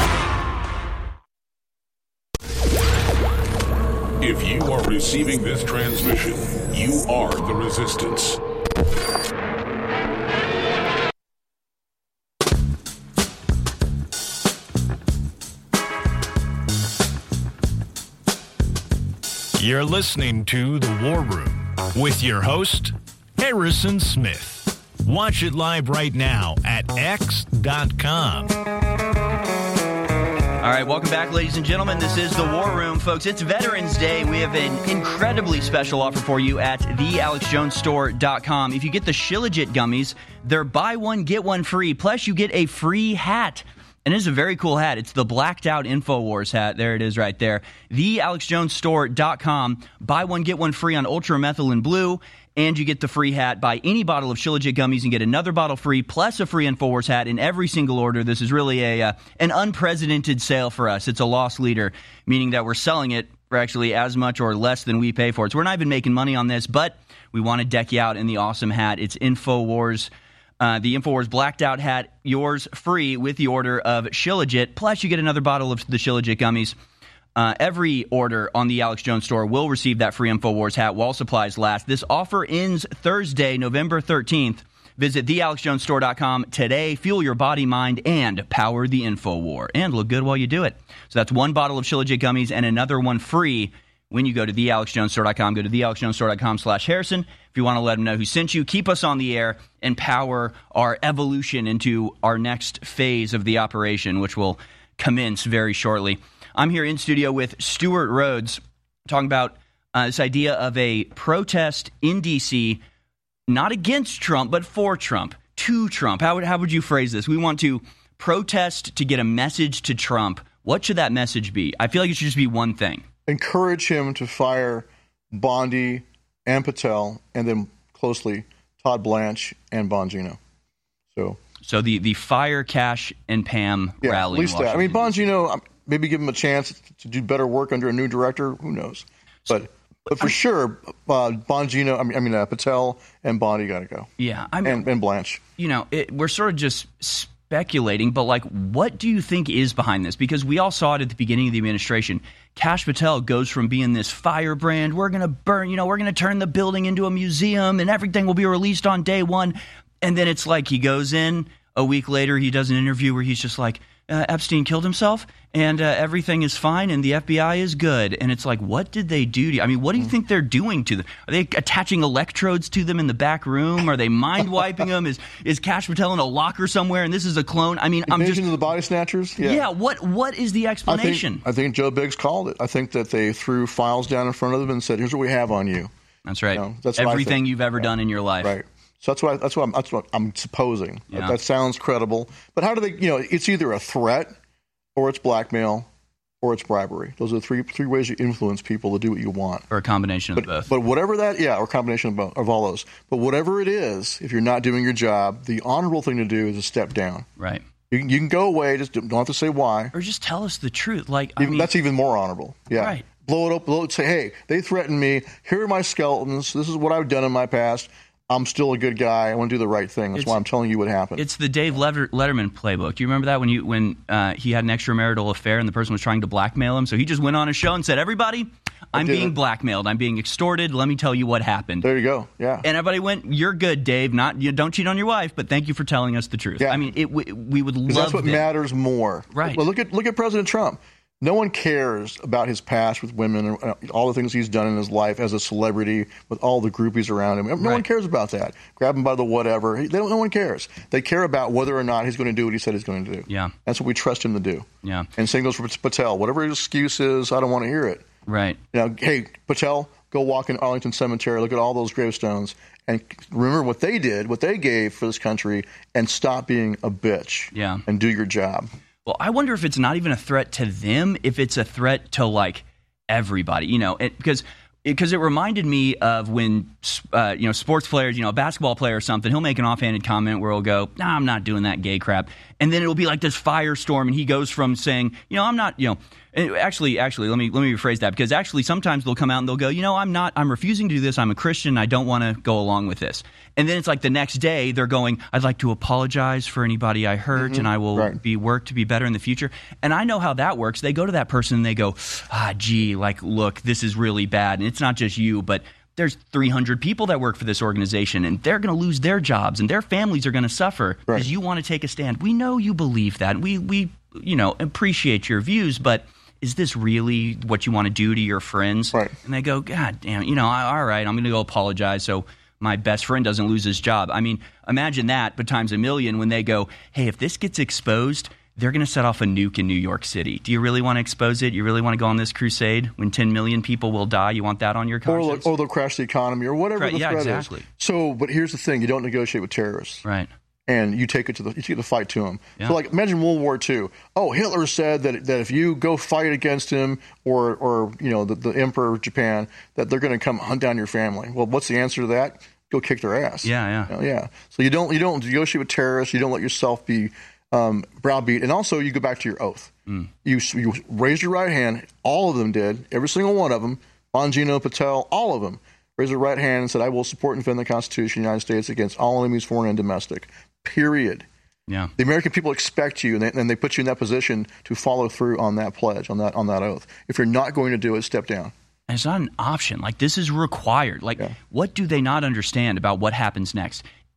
If you are receiving this transmission, you are the resistance. You're listening to The War Room with your host, Harrison Smith. Watch it live right now at x dot com. All right, welcome back, ladies and gentlemen. This is The War Room, folks. It's Veterans Day. We have an incredibly special offer for you at the alex jones store dot com. If you get the Shilajit gummies, they're buy one, get one free. Plus, you get a free hat. And it is a very cool hat. It's the blacked out InfoWars hat. There it is right there. the alex jones store dot com. Buy one, get one free on Ultra Methylene Blue. And you get the free hat. Buy any bottle of Shilajit gummies and get another bottle free, plus a free InfoWars hat in every single order. This is really a uh, an unprecedented sale for us. It's a loss leader, meaning that we're selling it for actually as much or less than we pay for it. So we're not even making money on this, but we want to deck you out in the awesome hat. It's InfoWars, uh, the InfoWars blacked out hat, yours free with the order of Shilajit. Plus, you get another bottle of the Shilajit gummies. Uh, every order on the Alex Jones store will receive that free InfoWars hat while supplies last. This offer ends Thursday, November thirteenth. Visit the alex jones store dot com today. Fuel your body, mind, and power the InfoWar. And look good while you do it. So that's one bottle of Shilajit gummies and another one free when you go to the alex jones store dot com. Go to the alex jones store dot com slash Harrison if you want to let them know who sent you. Keep us on the air and power our evolution into our next phase of the operation, which will commence very shortly. I'm here in studio with Stuart Rhodes talking about uh, this idea of a protest in D C, not against Trump, but for Trump, to Trump. How would, how would you phrase this? We want to protest to get a message to Trump. What should that message be? I feel like it should just be one thing. Encourage him to fire Bondi and Patel, and then closely Todd Blanche and Bongino. So, so the, the fire Cash and Pam yeah, rally. At least that. I mean, Bongino, maybe give him a chance to do better work under a new director. Who knows? But but for I, sure, uh, Bongino. I mean, I mean uh, Patel and Bondi got to go. Yeah, I mean, and, and Blanche. You know, it, we're sort of just speculating, but like, what do you think is behind this? Because we all saw it at the beginning of the administration. Kash Patel goes from being this firebrand, we're going to burn, you know, we're going to turn the building into a museum and everything will be released on day one. And then it's like he goes in a week later, he does an interview where he's just like, uh, Epstein killed himself and uh, everything is fine and the F B I is good. And it's like, what did they do to you? I mean, what do you think they're doing to them? Are they attaching electrodes to them in the back room? Are they mind wiping them? Is is Kash Patel in a locker somewhere and this is a clone? I mean, I'm just of the body snatchers. Yeah. yeah. What what is the explanation? I think, I think Joe Biggs called it. I think that they threw files down in front of them and said, "Here's what we have on you." That's right. You know, that's everything you've ever right. done in your life. Right. So that's what I, that's what I'm, that's what I'm supposing. Yeah. That, that sounds credible. But how do they? You know, it's either a threat, or it's blackmail, or it's bribery. Those are the three three ways you influence people to do what you want. Or a combination but, of both. But whatever that, yeah, or a combination of, both, of all those. But whatever it is, if you're not doing your job, the honorable thing to do is to step down. Right. You can, you can go away. Just don't have to say why. Or just tell us the truth. Like I even, mean, that's even more honorable. Yeah. Right. Blow it up. Blow it. Say, hey, they threatened me. Here are my skeletons. This is what I've done in my past. I'm still a good guy. I want to do the right thing. That's it's, why I'm telling you what happened. It's the Dave Letterman playbook. Do you remember that when you when uh, he had an extramarital affair and the person was trying to blackmail him? So he just went on a show and said, "Everybody, I'm being it. blackmailed. I'm being extorted. Let me tell you what happened." There you go. Yeah. And everybody went, "You're good, Dave. Not you don't cheat on your wife, but thank you for telling us the truth." Yeah. I mean, it, we, we would love that's what them. matters more. Right. Well, look at look at President Trump. No one cares about his past with women and all the things he's done in his life as a celebrity with all the groupies around him. No right. one cares about that. Grab him by the whatever. They don't. No one cares. They care about whether or not he's going to do what he said he's going to do. Yeah. That's what we trust him to do. Yeah. And same goes for Patel. Whatever his excuse is, I don't want to hear it. Right. You know, hey, Patel, go walk in Arlington Cemetery. Look at all those gravestones. And remember what they did, what they gave for this country, and stop being a bitch. Yeah. And do your job. Well, I wonder if it's not even a threat to them, if it's a threat to, like, everybody, you know, it, because because it reminded me of when, uh, you know, sports players, you know, a basketball player or something, he'll make an offhanded comment where he'll go, nah, I'm not doing that gay crap. And then it'll be like this firestorm, and he goes from saying, you know, I'm not, you know, actually, actually, let me let me rephrase that, because actually sometimes they'll come out and they'll go, you know, I'm not, I'm refusing to do this. I'm a Christian. I don't want to go along with this. And then it's like the next day they're going, I'd like to apologize for anybody I hurt, mm-hmm. and I will right. be work to be better in the future. And I know how that works. They go to that person and they go, ah, gee, like, look, this is really bad. And it's not just you, but there's three hundred people that work for this organization, and they're going to lose their jobs, and their families are going to suffer because right. you want to take a stand. We know you believe that. We, we, you know, appreciate your views, but is this really what you want to do to your friends? Right. And they go, God damn, you know, all right, I'm going to go apologize so my best friend doesn't lose his job. I mean, imagine that, but times a million when they go, hey, if this gets exposed, they're going to set off a nuke in New York City. Do you really want to expose it? You really want to go on this crusade when ten million people will die? You want that on your conscience? Or, or they'll crash the economy or whatever Right, the yeah, threat exactly. is. So, but here's the thing. You don't negotiate with terrorists. Right. And you take it to the you take the fight to them. Yeah. So, like, imagine World War Two. Oh, Hitler said that that if you go fight against him, or or you know the, the Emperor of Japan, that they're going to come hunt down your family. Well, what's the answer to that? Go kick their ass. Yeah, yeah, you know, yeah. So you don't you don't negotiate with terrorists. You don't let yourself be um, browbeat, and also you go back to your oath. Mm. You you raise your right hand. All of them did. Every single one of them. Bongino, Patel, all of them raised their right hand and said, "I will support and defend the Constitution of the United States against all enemies, foreign and domestic." Period. Yeah. The American people expect you, and they, and they put you in that position to follow through on that pledge, on that on that oath. If you're not going to do it, step down. And it's not an option. Like, this is required. Like, yeah. what do they not understand about what happens next?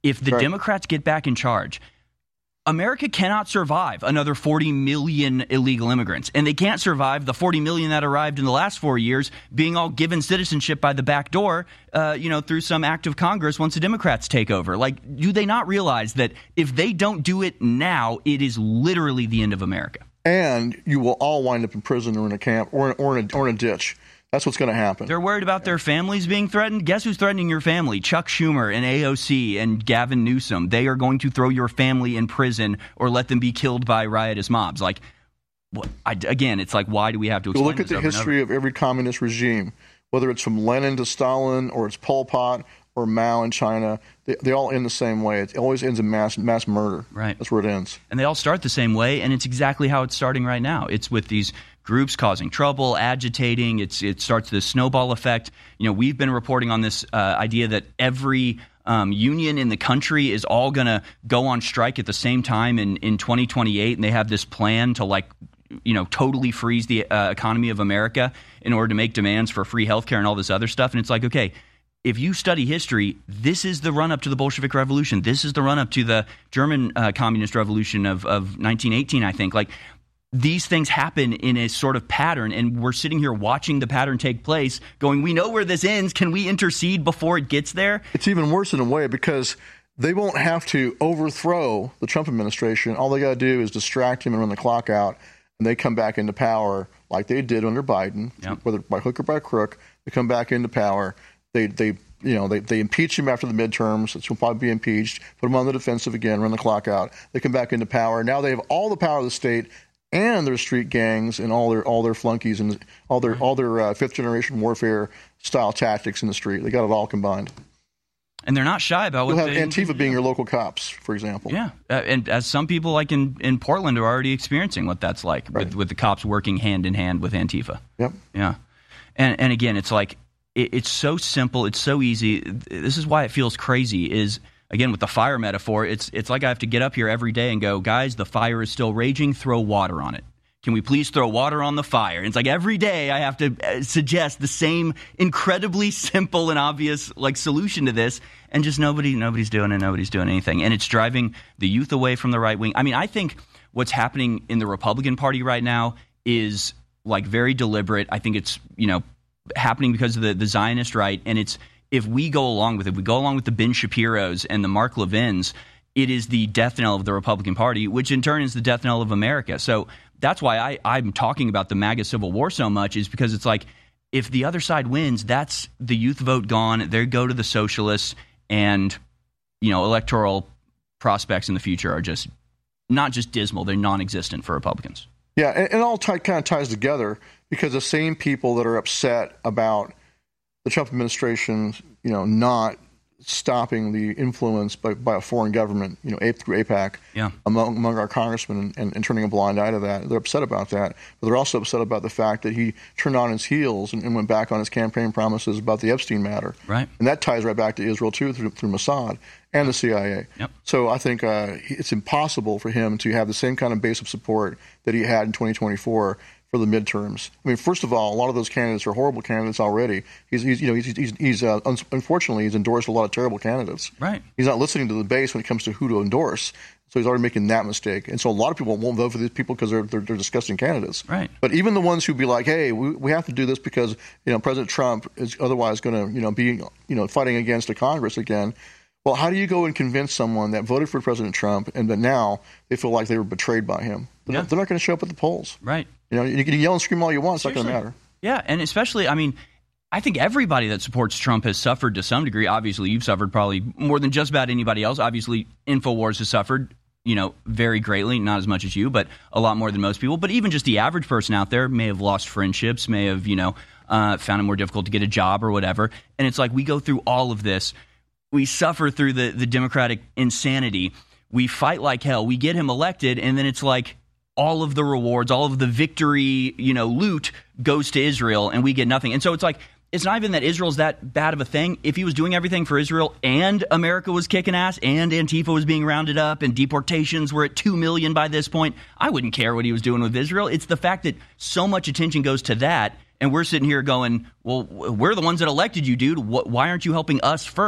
If the right. Democrats get back in charge, America cannot survive another forty million illegal immigrants. And they can't survive the forty million that arrived in the last four years being all given citizenship by the back door, uh, you know, through some act of Congress once the Democrats take over. Like, do they not realize that if they don't do it now, it is literally the end of America? And you will all wind up in prison or in a camp or in, or in, a, or in a ditch. That's what's going to happen. They're worried about their families being threatened. Guess who's threatening your family? Chuck Schumer and A O C and Gavin Newsom. They are going to throw your family in prison or let them be killed by riotous mobs. Like, what, I, again, it's like, why do we have to explain Look at the history of every communist regime, whether it's from Lenin to Stalin or it's Pol Pot or Mao in China. They, they all end the same way. It always ends in mass mass murder. Right. That's where it ends. And they all start the same way, and it's exactly how it's starting right now. It's with these groups causing trouble, agitating. It's it starts this snowball effect. You know, we've been reporting on this uh, idea that every um, union in the country is all going to go on strike at the same time in, in twenty twenty-eight, and they have this plan to, like, you know, totally freeze the uh, economy of America in order to make demands for free healthcare and all this other stuff. And it's like, okay, if you study history, this is the run-up to the Bolshevik Revolution. This is the run-up to the German uh, Communist Revolution of, of nineteen eighteen, I think. Like, these things happen in a sort of pattern, and we're sitting here watching the pattern take place, going, we know where this ends. Can we intercede before it gets there? It's even worse in a way because they won't have to overthrow the Trump administration. All they got to do is distract him and run the clock out, and they come back into power like they did under Biden, yep. whether by hook or by crook. They come back into power. They, they, you know, they, they impeach him after the midterms. He'll probably be impeached. Put him on the defensive again. Run the clock out. They come back into power. Now they have all the power of the state and their street gangs and all their all their flunkies and all their all their uh, fifth generation warfare style tactics in the street. They got it all combined. And they're not shy about what You'll have they Antifa being your local cops, for example. Yeah, uh, and as some people like in, in Portland are already experiencing what that's like right. with, with the cops working hand in hand with Antifa. Yep. Yeah. And and again, it's like it, it's so simple, it's so easy. This is why it feels crazy is again with the fire metaphor, it's it's like I have to get up here every day and go, guys, the fire is still raging, throw water on it. Can we please throw water on the fire? And it's like every day I have to suggest the same incredibly simple and obvious like solution to this, and just nobody nobody's doing it, nobody's doing anything. And it's driving the youth away from the right wing. I mean, I think what's happening in the Republican Party right now is like very deliberate. I think it's, you know, happening because of the, the Zionist right. And it's if we go along with it, we go along with the Ben Shapiros and the Mark Levins, it is the death knell of the Republican Party, which in turn is the death knell of America. So that's why I, I'm talking about the MAGA Civil War so much, is because it's like if the other side wins, that's the youth vote gone. They go to the socialists, and you know, electoral prospects in the future are just not just dismal; they're non-existent for Republicans. Yeah, and it all t- kind of ties together because the same people that are upset about the Trump administration, you know, not stopping the influence by, by a foreign government, you know, through AIPAC, yeah. among among our congressmen, and, and, and turning a blind eye to that. They're upset about that, but they're also upset about the fact that he turned on his heels and, and went back on his campaign promises about the Epstein matter. Right. And that ties right back to Israel, too, through, through Mossad and the C I A. Yep. So I think uh, it's impossible for him to have the same kind of base of support that he had in twenty twenty-four for the midterms. I mean, first of all, a lot of those candidates are horrible candidates already. He's, he's you know, he's, he's, he's uh, un- unfortunately, he's endorsed a lot of terrible candidates. Right. He's not listening to the base when it comes to who to endorse. So he's already making that mistake. And so a lot of people won't vote for these people because they're, they're, they're disgusting candidates. Right. But even the ones who be like, hey, we, we have to do this because, you know, President Trump is otherwise going to, you know, be, you know, fighting against the Congress again. Well, how do you go and convince someone that voted for President Trump and that now they feel like they were betrayed by him? They're yeah. not, they're not going to show up at the polls. Right. You know, you can yell and scream all you want. It's Seriously. not going to matter. Yeah, and especially, I mean, I think everybody that supports Trump has suffered to some degree. Obviously, you've suffered probably more than just about anybody else. Obviously, InfoWars has suffered, you know, very greatly, not as much as you, but a lot more than most people. But even just the average person out there may have lost friendships, may have, you know, uh, found it more difficult to get a job or whatever. And it's like we go through all of this. We suffer through the, the Democratic insanity. We fight like hell. We get him elected, and then it's like all of the rewards, all of the victory, you know, loot goes to Israel, and we get nothing. And so it's like, it's not even that Israel's that bad of a thing. If he was doing everything for Israel and America was kicking ass and Antifa was being rounded up and deportations were at two million by this point, I wouldn't care what he was doing with Israel. It's the fact that so much attention goes to that, and we're sitting here going, well, we're the ones that elected you, dude. Why aren't you helping us first?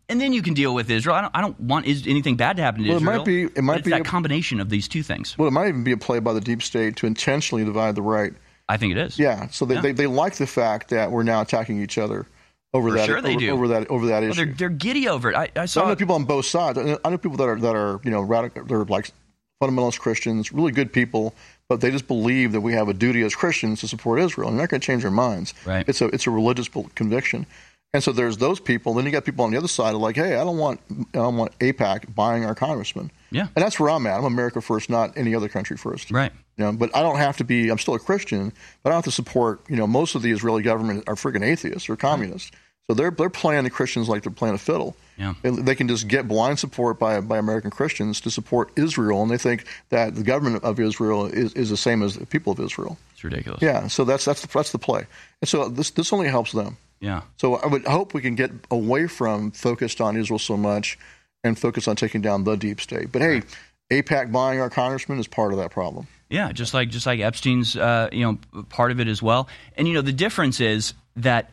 and then you can deal with Israel. I don't, I don't want is anything bad to happen to well, Israel. It might be. It might it's be that a, combination of these two things. Well, it might even be a play by the deep state to intentionally divide the right. I think it is. Yeah. So they, yeah. they, they like the fact that we're now attacking each other over For that. Sure, they over, do. over that over that well, issue. They're, they're giddy over it. I, I saw. I know people on both sides. I know people that are that are you know radical. They're like fundamentalist Christians, really good people, but they just believe that we have a duty as Christians to support Israel, and they're not going to change their minds. Right. It's a it's a religious conviction. And so there's those people. Then you got people on the other side who are like, hey, I don't want I don't want AIPAC buying our congressman. Yeah. And that's where I'm at. I'm America first, not any other country first. Right. You know, but I don't have to be. I'm still a Christian, but I don't have to support. You know, most of the Israeli government are freaking atheists or communists. Right. So they're they're playing the Christians like they're playing a fiddle. Yeah. And they can just get blind support by by American Christians to support Israel, and they think that the government of Israel is, is the same as the people of Israel. It's ridiculous. Yeah. So that's that's the, that's the play, and so this this only helps them. Yeah. So I would hope we can get away from focused on Israel so much and focus on taking down the deep state. But hey, AIPAC buying our congressman is part of that problem. Yeah, just like just like Epstein's, uh, you know, part of it as well. And you know, the difference is that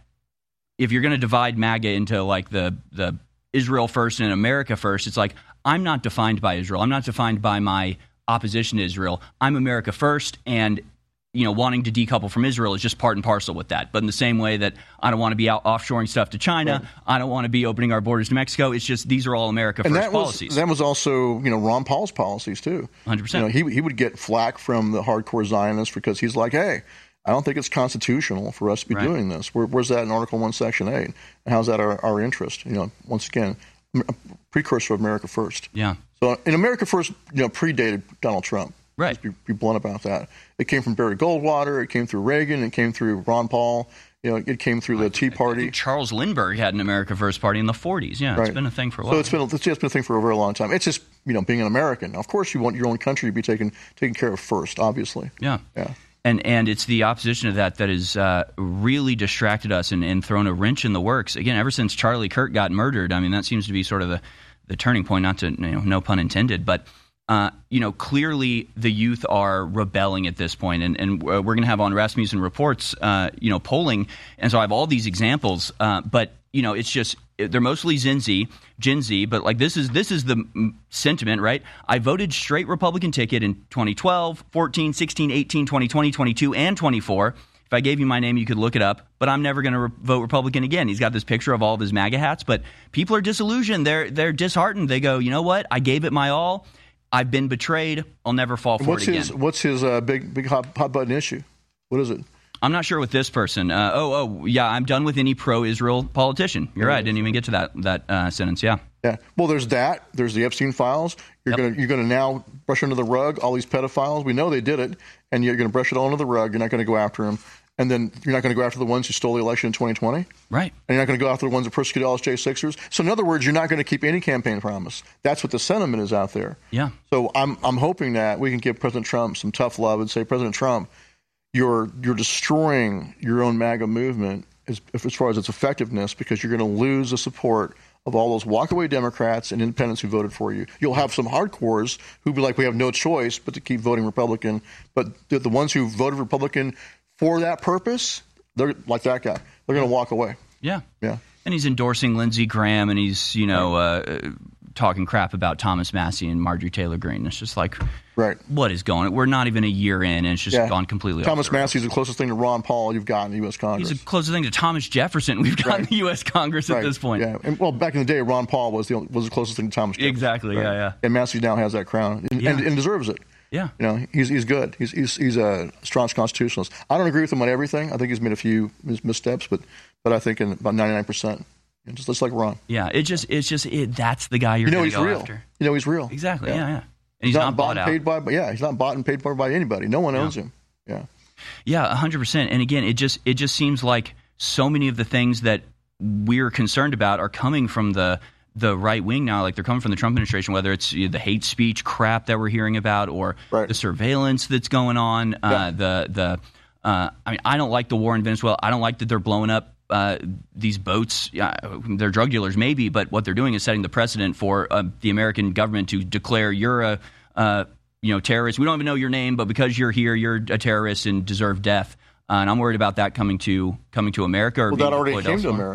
if you're going to divide MAGA into like the the Israel first and America first, it's like I'm not defined by Israel. I'm not defined by my opposition to Israel. I'm America first, and you know, wanting to decouple from Israel is just part and parcel with that. But in the same way that I don't want to be out offshoring stuff to China, right. I don't want to be opening our borders to Mexico. It's just these are all America and first that was, policies. That was also, you know, Ron Paul's policies too. one hundred percent. You know, he he would get flack from the hardcore Zionists because he's like, hey, I don't think it's constitutional for us to be right. doing this. Where, where's that in Article One, Section Eight? And how's that our, our interest? You know, once again, a precursor of America First. Yeah. So, in America First, you know, predated Donald Trump. Right. Be, be blunt about that. It came from Barry Goldwater. It came through Reagan. It came through Ron Paul. You know, it came through the Tea Party. Charles Lindbergh had an America First party in the forties. Yeah, right. It's been a thing for a while. So it's been it's just been a thing for a very long time. It's just, you know, being an American. Of course, you want your own country to be taken taken care of first. Obviously. Yeah. Yeah. And and it's the opposition of that that has uh, really distracted us and, and thrown a wrench in the works. Again, ever since Charlie Kirk got murdered, I mean, that seems to be sort of the, the turning point. Not to, you know, no pun intended, but. Uh, you know, clearly the youth are rebelling at this point, and, and we're going to have on Rasmussen Reports, uh, you know, polling, and so I have all these examples, uh, but, you know, it's just, they're mostly Gen Z, Gen Z, but like this is this is the sentiment, right? I voted straight Republican ticket in twenty twelve, fourteen, sixteen, eighteen, twenty twenty, twenty-two, and twenty-four. If I gave you my name, you could look it up, but I'm never going to re- vote Republican again. He's got this picture of all of his MAGA hats, but people are disillusioned. They're, they're disheartened. They go, you know what? I gave it my all. I've been betrayed. I'll never fall for what's it again. His, what's his uh, big big hot, hot button issue? What is it? I'm not sure with this person. Uh, oh, oh, yeah, I'm done with any pro-Israel politician. You're right. I didn't even get to that that uh, sentence. Yeah. Yeah. Well, there's that. There's the Epstein files. You're Yep. gonna you're gonna now brush under the rug all these pedophiles. We know they did it, and you're gonna brush it all under the rug. You're not gonna go after them, and then you're not gonna go after the ones who stole the election in twenty twenty. Right. And you're not gonna go after the ones who persecuted L S J Sixers. So in other words, you're not gonna keep any campaign promise. That's what the sentiment is out there. Yeah. So I'm I'm hoping that we can give President Trump some tough love and say, President Trump, you're you're destroying your own MAGA movement as, as far as its effectiveness, because you're going to lose the support of all those walkaway Democrats and independents who voted for you. You'll have some hardcores who'll be like, we have no choice but to keep voting Republican. But the, the ones who voted Republican for that purpose, they're like that guy. They're going to walk away. Yeah. Yeah. And he's endorsing Lindsey Graham, and he's, you know, uh, talking crap about Thomas Massey and Marjorie Taylor Greene. It's just like, right. What is going on? We're not even a year in, and it's just Yeah. gone completely Thomas off the rails. Massey's the closest thing to Ron Paul you've got in the U S Congress. He's the closest thing to Thomas Jefferson we've got Right. in the U S Congress at Right. this point. Yeah. And, well, back in the day, Ron Paul was the was the closest thing to Thomas Jefferson. Exactly. Right. Yeah, yeah. And Massey now has that crown and, Yeah. and, and deserves it. Yeah. You know, he's he's good. He's he's he's a staunch constitutionalist. I don't agree with him on everything. I think he's made a few mis- missteps, but but I think in about ninety-nine percent, just just like Ron. Yeah. It just it's just it, that's the guy you're You know going he's to go real. after. You know he's real. Exactly. Yeah, yeah. And he's, He's not, not bought bought out. and paid by. But yeah, he's not bought and paid for by anybody. No one owns Yeah. him. Yeah. Yeah, one hundred percent. And again, it just it just seems like so many of the things that we're concerned about are coming from the the right wing now. Like they're coming from the Trump administration, whether it's you know, the hate speech crap that we're hearing about, or Right. the surveillance that's going on. Uh, Yeah. The the uh, I mean, I don't like the war in Venezuela. I don't like that they're blowing up uh, these boats. Yeah, they're drug dealers, maybe, but what they're doing is setting the precedent for uh, the American government to declare you're a uh, you know terrorist. We don't even know your name, but because you're here, you're a terrorist and deserve death. Uh, and I'm worried about that coming to coming to America. Or Well, being that already deployed came elsewhere. to America.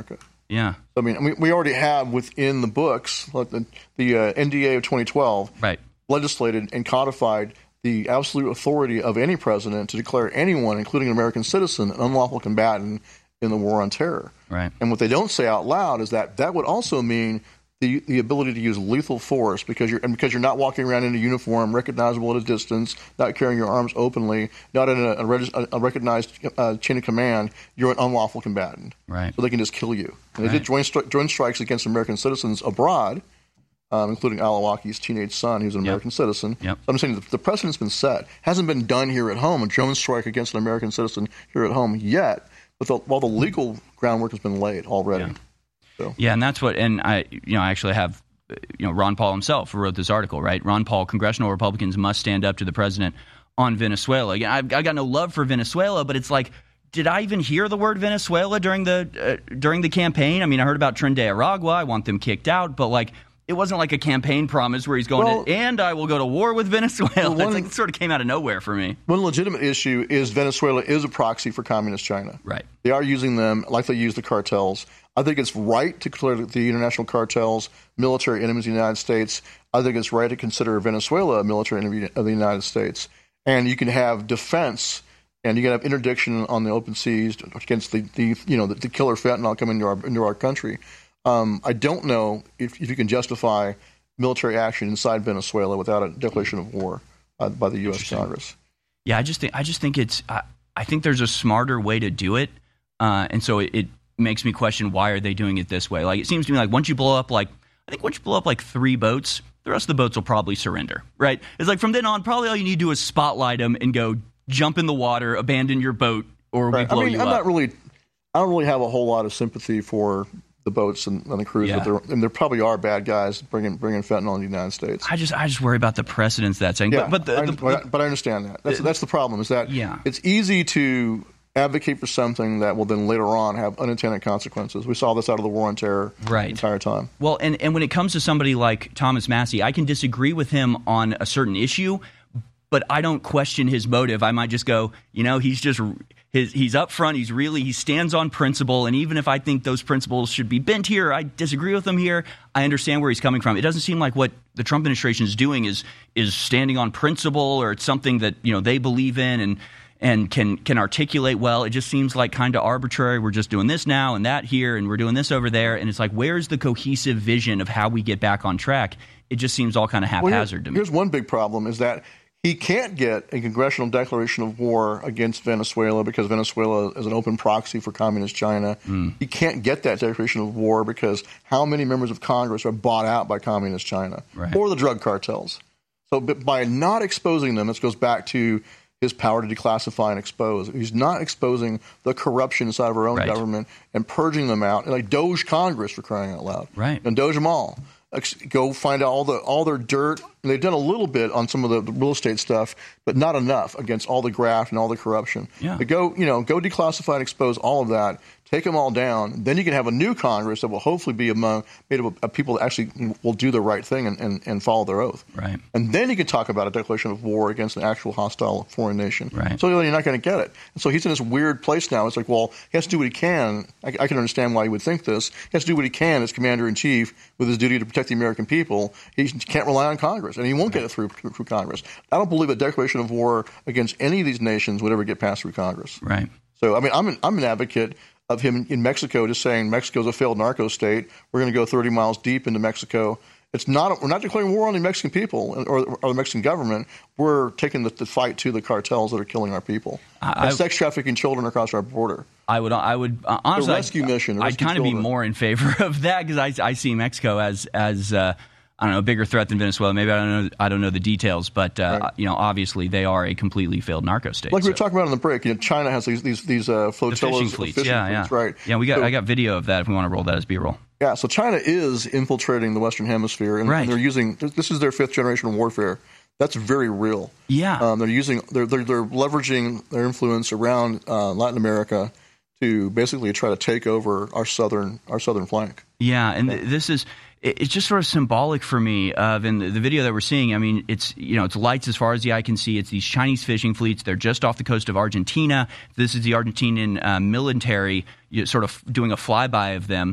Yeah. I mean, we, we already have within the books, like the, the uh, N D A of twenty twelve, right. legislated and codified the absolute authority of any president to declare anyone, including an American citizen, an unlawful combatant in the war on terror. Right. And what they don't say out loud is that that would also mean the the ability to use lethal force because you're and because you're not walking around in a uniform, recognizable at a distance, not carrying your arms openly, not in a, a, reg, a recognized uh, chain of command. You're an unlawful combatant. Right. So they can just kill you. And right. they did joint, stri- joint strikes against American citizens abroad, um, including Alawaki's teenage son, who's an American yep. citizzen. Yep. So I'm saying the, the precedent's been set. Hasn't been done here at home, a joint strike against an American citizen here at home yet, but the, while the legal groundwork has been laid already. Yeah. So. Yeah, and that's what, and I, you know, I actually have, you know, Ron Paul himself who wrote this article, right? Ron Paul, congressional Republicans must stand up to the president on Venezuela. Again, I've, I got no love for Venezuela, but it's like, did I even hear the word Venezuela during the uh, during the campaign? I mean, I heard about Tren de Aragua. I want them kicked out, but like, it wasn't like a campaign promise where he's going, well, to, and I will go to war with Venezuela. Well, one, it's like, it sort of came out of nowhere for me. One legitimate issue is Venezuela is a proxy for communist China. Right. They are using them like they use the cartels. I think it's right to declare the international cartels military enemies of the United States. I think it's right to consider Venezuela a military enemy of the United States. And you can have defense and you can have interdiction on the open seas against the, the you know, the, the killer fentanyl coming into our, into our country. Um, I don't know if, if you can justify military action inside Venezuela without a declaration of war uh, by the U S Congress. Yeah, I just think I just think it's I, I think there's a smarter way to do it, uh, and so it, it makes me question why are they doing it this way. Like it seems to me like once you blow up like I think once you blow up like three boats, the rest of the boats will probably surrender. Right? It's like from then on, probably all you need to do is spotlight them and go jump in the water, abandon your boat, or right. we blow I mean, you I'm up. not really. I don't really have a whole lot of sympathy for the boats and, and the crews, yeah. but there, and there probably are bad guys bringing bringing fentanyl in the United States. I just I just worry about the precedents that's saying. Yeah, but, but, the, I, the, but, I, but I understand that. That's the, that's the problem. Is that yeah. it's easy to advocate for something that will then later on have unintended consequences. We saw this out of the war on terror right. the entire time. Well, and and when it comes to somebody like Thomas Massie, I can disagree with him on a certain issue, but I don't question his motive. I might just go, you know, he's just. His, he's up front. He's really he stands on principle, and even if I think those principles should be bent here, I disagree with him here. I understand where he's coming from. It doesn't seem like what the Trump administration is doing is is standing on principle, or it's something that you know they believe in and and can can articulate well. It just seems like kind of arbitrary. We're just doing this now and that here, and we're doing this over there, and it's like where's the cohesive vision of how we get back on track? It just seems all kind of haphazard well, here, to me. Here's one big problem: is that he can't get a congressional declaration of war against Venezuela because Venezuela is an open proxy for communist China. Mm. He can't get that declaration of war because how many members of Congress are bought out by communist China right. or the drug cartels? So but by not exposing them, this goes back to his power to declassify and expose. He's not exposing the corruption inside of our own right. government and purging them out. Like Doge Congress, for crying out loud. Right. And Doge them all. Go find out all the all their dirt. And they've done a little bit on some of the, the real estate stuff, but not enough against all the graft and all the corruption. Yeah. But go, you know, go declassify and expose all of that. Take them all down. Then you can have a new Congress that will hopefully be among made up of people that actually will do the right thing and, and, and follow their oath. Right. And then you can talk about a declaration of war against an actual hostile foreign nation. Right. So you're not going to get it. And so he's in this weird place now. It's like, well, he has to do what he can. I, I can understand why he would think this. He has to do what he can as commander-in-chief with his duty to protect the American people. He can't rely on Congress, and he won't get it through, through Congress. I don't believe a declaration of war against any of these nations would ever get passed through Congress. Right. So, I mean, I'm an, I'm an advocate of him in Mexico just saying Mexico's a failed narco state. We're going to go thirty miles deep into Mexico. It's not. We're not declaring war on the Mexican people or, or the Mexican government. We're taking the, the fight to the cartels that are killing our people I, and sex trafficking children across our border. I would. I would uh, honestly. The rescue mission. I'd kind of be more in favor of that because I, I see Mexico as as uh, I don't know a bigger threat than Venezuela. Maybe I don't know. I don't know the details, but uh, right. you know, obviously they are a completely failed narco state. Like so. we were talking about in the break, you know, China has these these these uh, flotillas, the fishing fleets. Fishing yeah, fleets, yeah, right. Yeah, we got. So, I got video of that. If we want to roll that as B-roll. Yeah, so China is infiltrating the Western Hemisphere, and, right. and they're using. This is their fifth generation of warfare. That's very real. Yeah, um, they're using. They're, they're they're leveraging their influence around uh, Latin America to basically try to take over our southern our southern flank. Yeah, and th- this is. It's just sort of symbolic for me of in the video that we're seeing. I mean, it's you know it's lights as far as the eye can see. It's these Chinese fishing fleets. They're just off the coast of Argentina. This is the Argentinian uh, military sort of doing a flyby of them.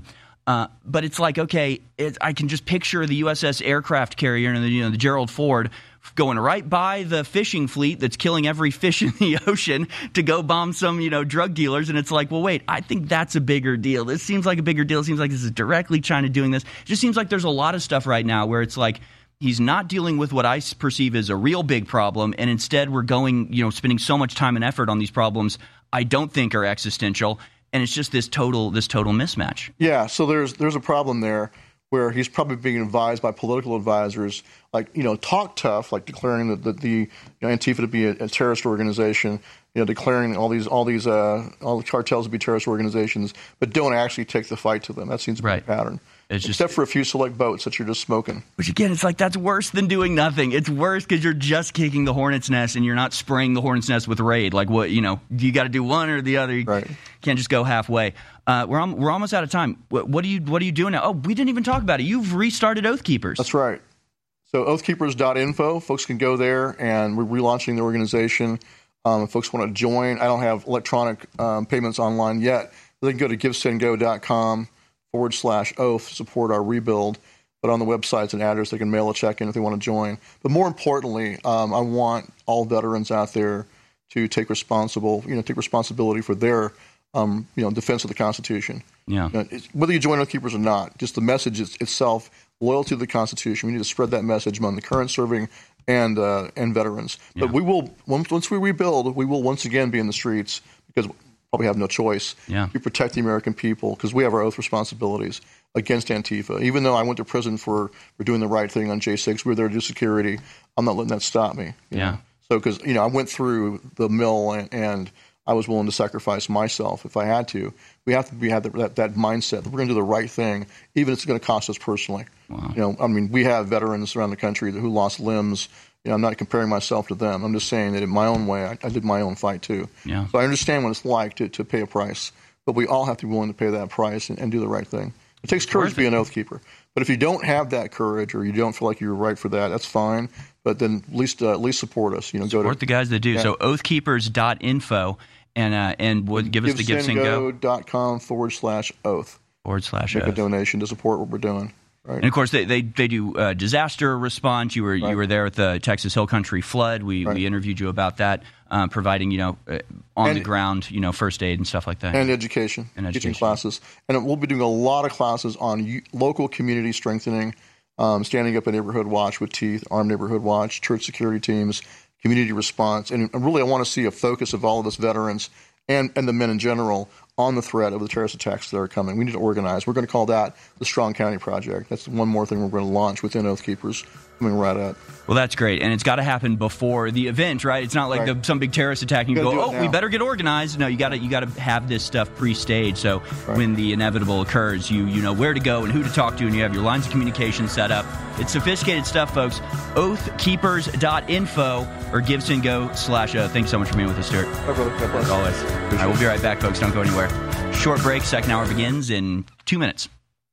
Uh, but it's like, okay, it, I can just picture the U S S aircraft carrier and the, you know, the Gerald Ford going right by the fishing fleet that's killing every fish in the ocean to go bomb some, you know, drug dealers. And it's like, well, wait, I think that's a bigger deal. This seems like a bigger deal. It seems like this is directly China doing this. It just seems like there's a lot of stuff right now where it's like he's not dealing with what I perceive as a real big problem. And instead we're going, you know, spending so much time and effort on these problems I don't think are existential. And it's just this total this total mismatch. Yeah, so there's there's a problem there where he's probably being advised by political advisors, like, you know, talk tough, like declaring that the, the you know, Antifa to be a, a terrorist organization, you know, declaring all these all these uh, all the cartels to be terrorist organizations, but don't actually take the fight to them. That seems to be right. a pattern. It's just, except for a few select boats that you're just smoking. Which, again, it's like that's worse than doing nothing. It's worse because you're just kicking the hornet's nest and you're not spraying the hornet's nest with Raid. Like, what, you know, you got to do one or the other. You right. can't just go halfway. Uh, we're, we're almost out of time. What, what, are you, what are you doing now? Oh, we didn't even talk about it. You've restarted Oath Keepers. That's right. So oath keepers dot info, folks can go there, and we're relaunching the organization. Um, if folks want to join, I don't have electronic um, payments online yet. They can go to give send go dot com forward slash oath, support our rebuild. But on the website's an address. They can mail a check in if they want to join. But more importantly, um, I want all veterans out there to take responsible, you know, take responsibility for their, um, you know, defense of the Constitution. Yeah. You know, whether you join Oath Keepers or not, just the message is, itself, loyalty to the Constitution. We need to spread that message among the current serving and uh, and veterans. Yeah. But we will once, once we rebuild, we will once again be in the streets because probably have no choice yeah. to protect the American people because we have our oath responsibilities against Antifa. Even though I went to prison for, for doing the right thing on J six, we were there to do security. I'm not letting that stop me. You yeah. know? So because, you know, I went through the mill and, and I was willing to sacrifice myself if I had to. We have to be have that, that mindset that we're going to do the right thing, even if it's going to cost us personally. Wow. You know, I mean, we have veterans around the country who lost limbs. You know, I'm not comparing myself to them. I'm just saying that in my own way, I, I did my own fight too. Yeah. So I understand what it's like to, to pay a price, but we all have to be willing to pay that price and, and do the right thing. It takes courage to be an oath keeper. But if you don't have that courage or you don't feel like you're right for that, that's fine. But then at least uh, at least support us. You know, support go to, the guys that do. Yeah. So oath keepers dot info and uh, and would give us the give send go dot com forward slash oath forward slash make oath. a donation to support what we're doing. Right. And of course, they they, they do uh, disaster response. You were right. you were there at the Texas Hill Country flood. We right. we interviewed you about that, uh, providing you know uh, on and, the ground you know first aid and stuff like that, and education, and teaching education. classes. And we'll be doing a lot of classes on u- local community strengthening, um, standing up a neighborhood watch with teeth, armed neighborhood watch, church security teams, community response, and really I want to see a focus of all of us veterans and and the men in general on the threat of the terrorist attacks that are coming. We need to organize. We're going to call that the Strong County Project. That's one more thing we're going to launch within Oath Keepers coming right up. Well, that's great. And it's got to happen before the event, right? It's not like right. the, some big terrorist attack and you, you go, oh, now. we better get organized. No, you got to you got to have this stuff pre-staged. So right. when the inevitable occurs, you you know where to go and who to talk to, and you have your lines of communication set up. It's sophisticated stuff, folks. oath keepers dot info or give send go slash o. Thanks so much for being with us, Stuart. Bye, brother. God bless. As always. All right, we'll be right back, folks. Don't go anywhere. Short break. Second hour begins in two minutes.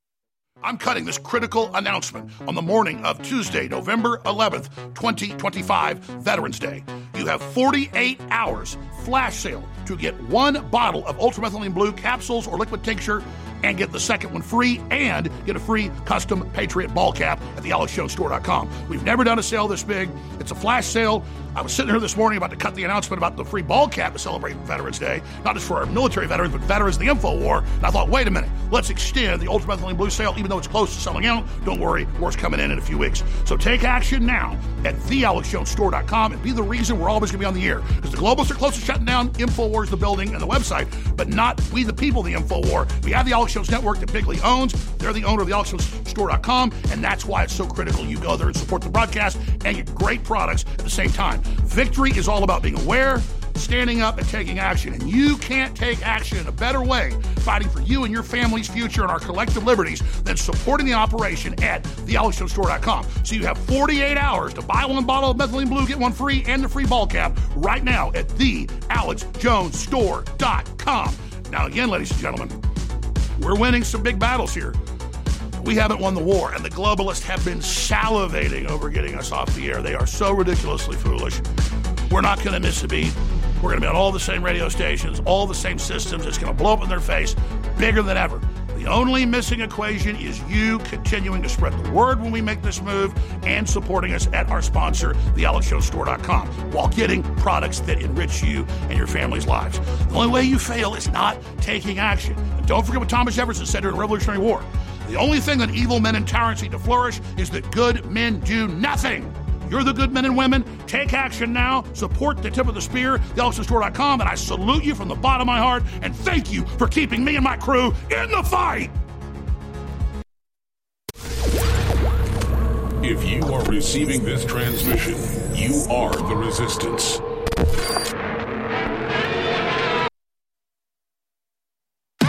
I'm cutting this critical announcement on the morning of Tuesday, November eleventh, twenty twenty-five, Veterans Day. You have forty-eight hours flash sale to get one bottle of ultramethylene blue capsules or liquid tincture and get the second one free and get a free custom Patriot ball cap at the alex jones store dot com. We've never done a sale this big. It's a flash sale. I was sitting here this morning about to cut the announcement about the free ball cap to celebrate Veterans Day, not just for our military veterans, but veterans of the InfoWar. And I thought, wait a minute, let's extend the ultramethylene blue sale, even though it's close to selling out. Don't worry, more's coming in in a few weeks. So take action now at the alex jones store dot com and be the reason we're always going to be on the air. Because the globalists are close to shutting down InfoWars, the building, and the website, but not we the people, the InfoWar. We have the Alex Jones Network that Bigley owns. They're the owner of the alex jones store dot com, and that's why it's so critical you go there and support the broadcast and get great products at the same time. Victory is all about being aware, standing up, and taking action. And you can't take action in a better way fighting for you and your family's future and our collective liberties than supporting the operation at the alex jones store dot com. So you have forty-eight hours to buy one bottle of methylene blue, get one free, and the free ball cap right now at the alex jones store dot com. Now again, ladies and gentlemen, we're winning some big battles here. We haven't won the war, and the globalists have been salivating over getting us off the air. They are so ridiculously foolish. We're not going to miss a beat. We're going to be on all the same radio stations, all the same systems. It's going to blow up in their face, bigger than ever. The The only missing equation is you continuing to spread the word when we make this move and supporting us at our sponsor, the alex jones store dot com, while getting products that enrich you and your family's lives. The only way you fail is not taking action. And don't forget what Thomas Jefferson said during the Revolutionary War. The only thing that evil men and tyrants need to flourish is that good men do nothing. You're the good men and women. Take action now. Support the tip of the spear, the alex jones store dot com, and I salute you from the bottom of my heart, and thank you for keeping me and my crew in the fight. If you are receiving this transmission, you are the resistance.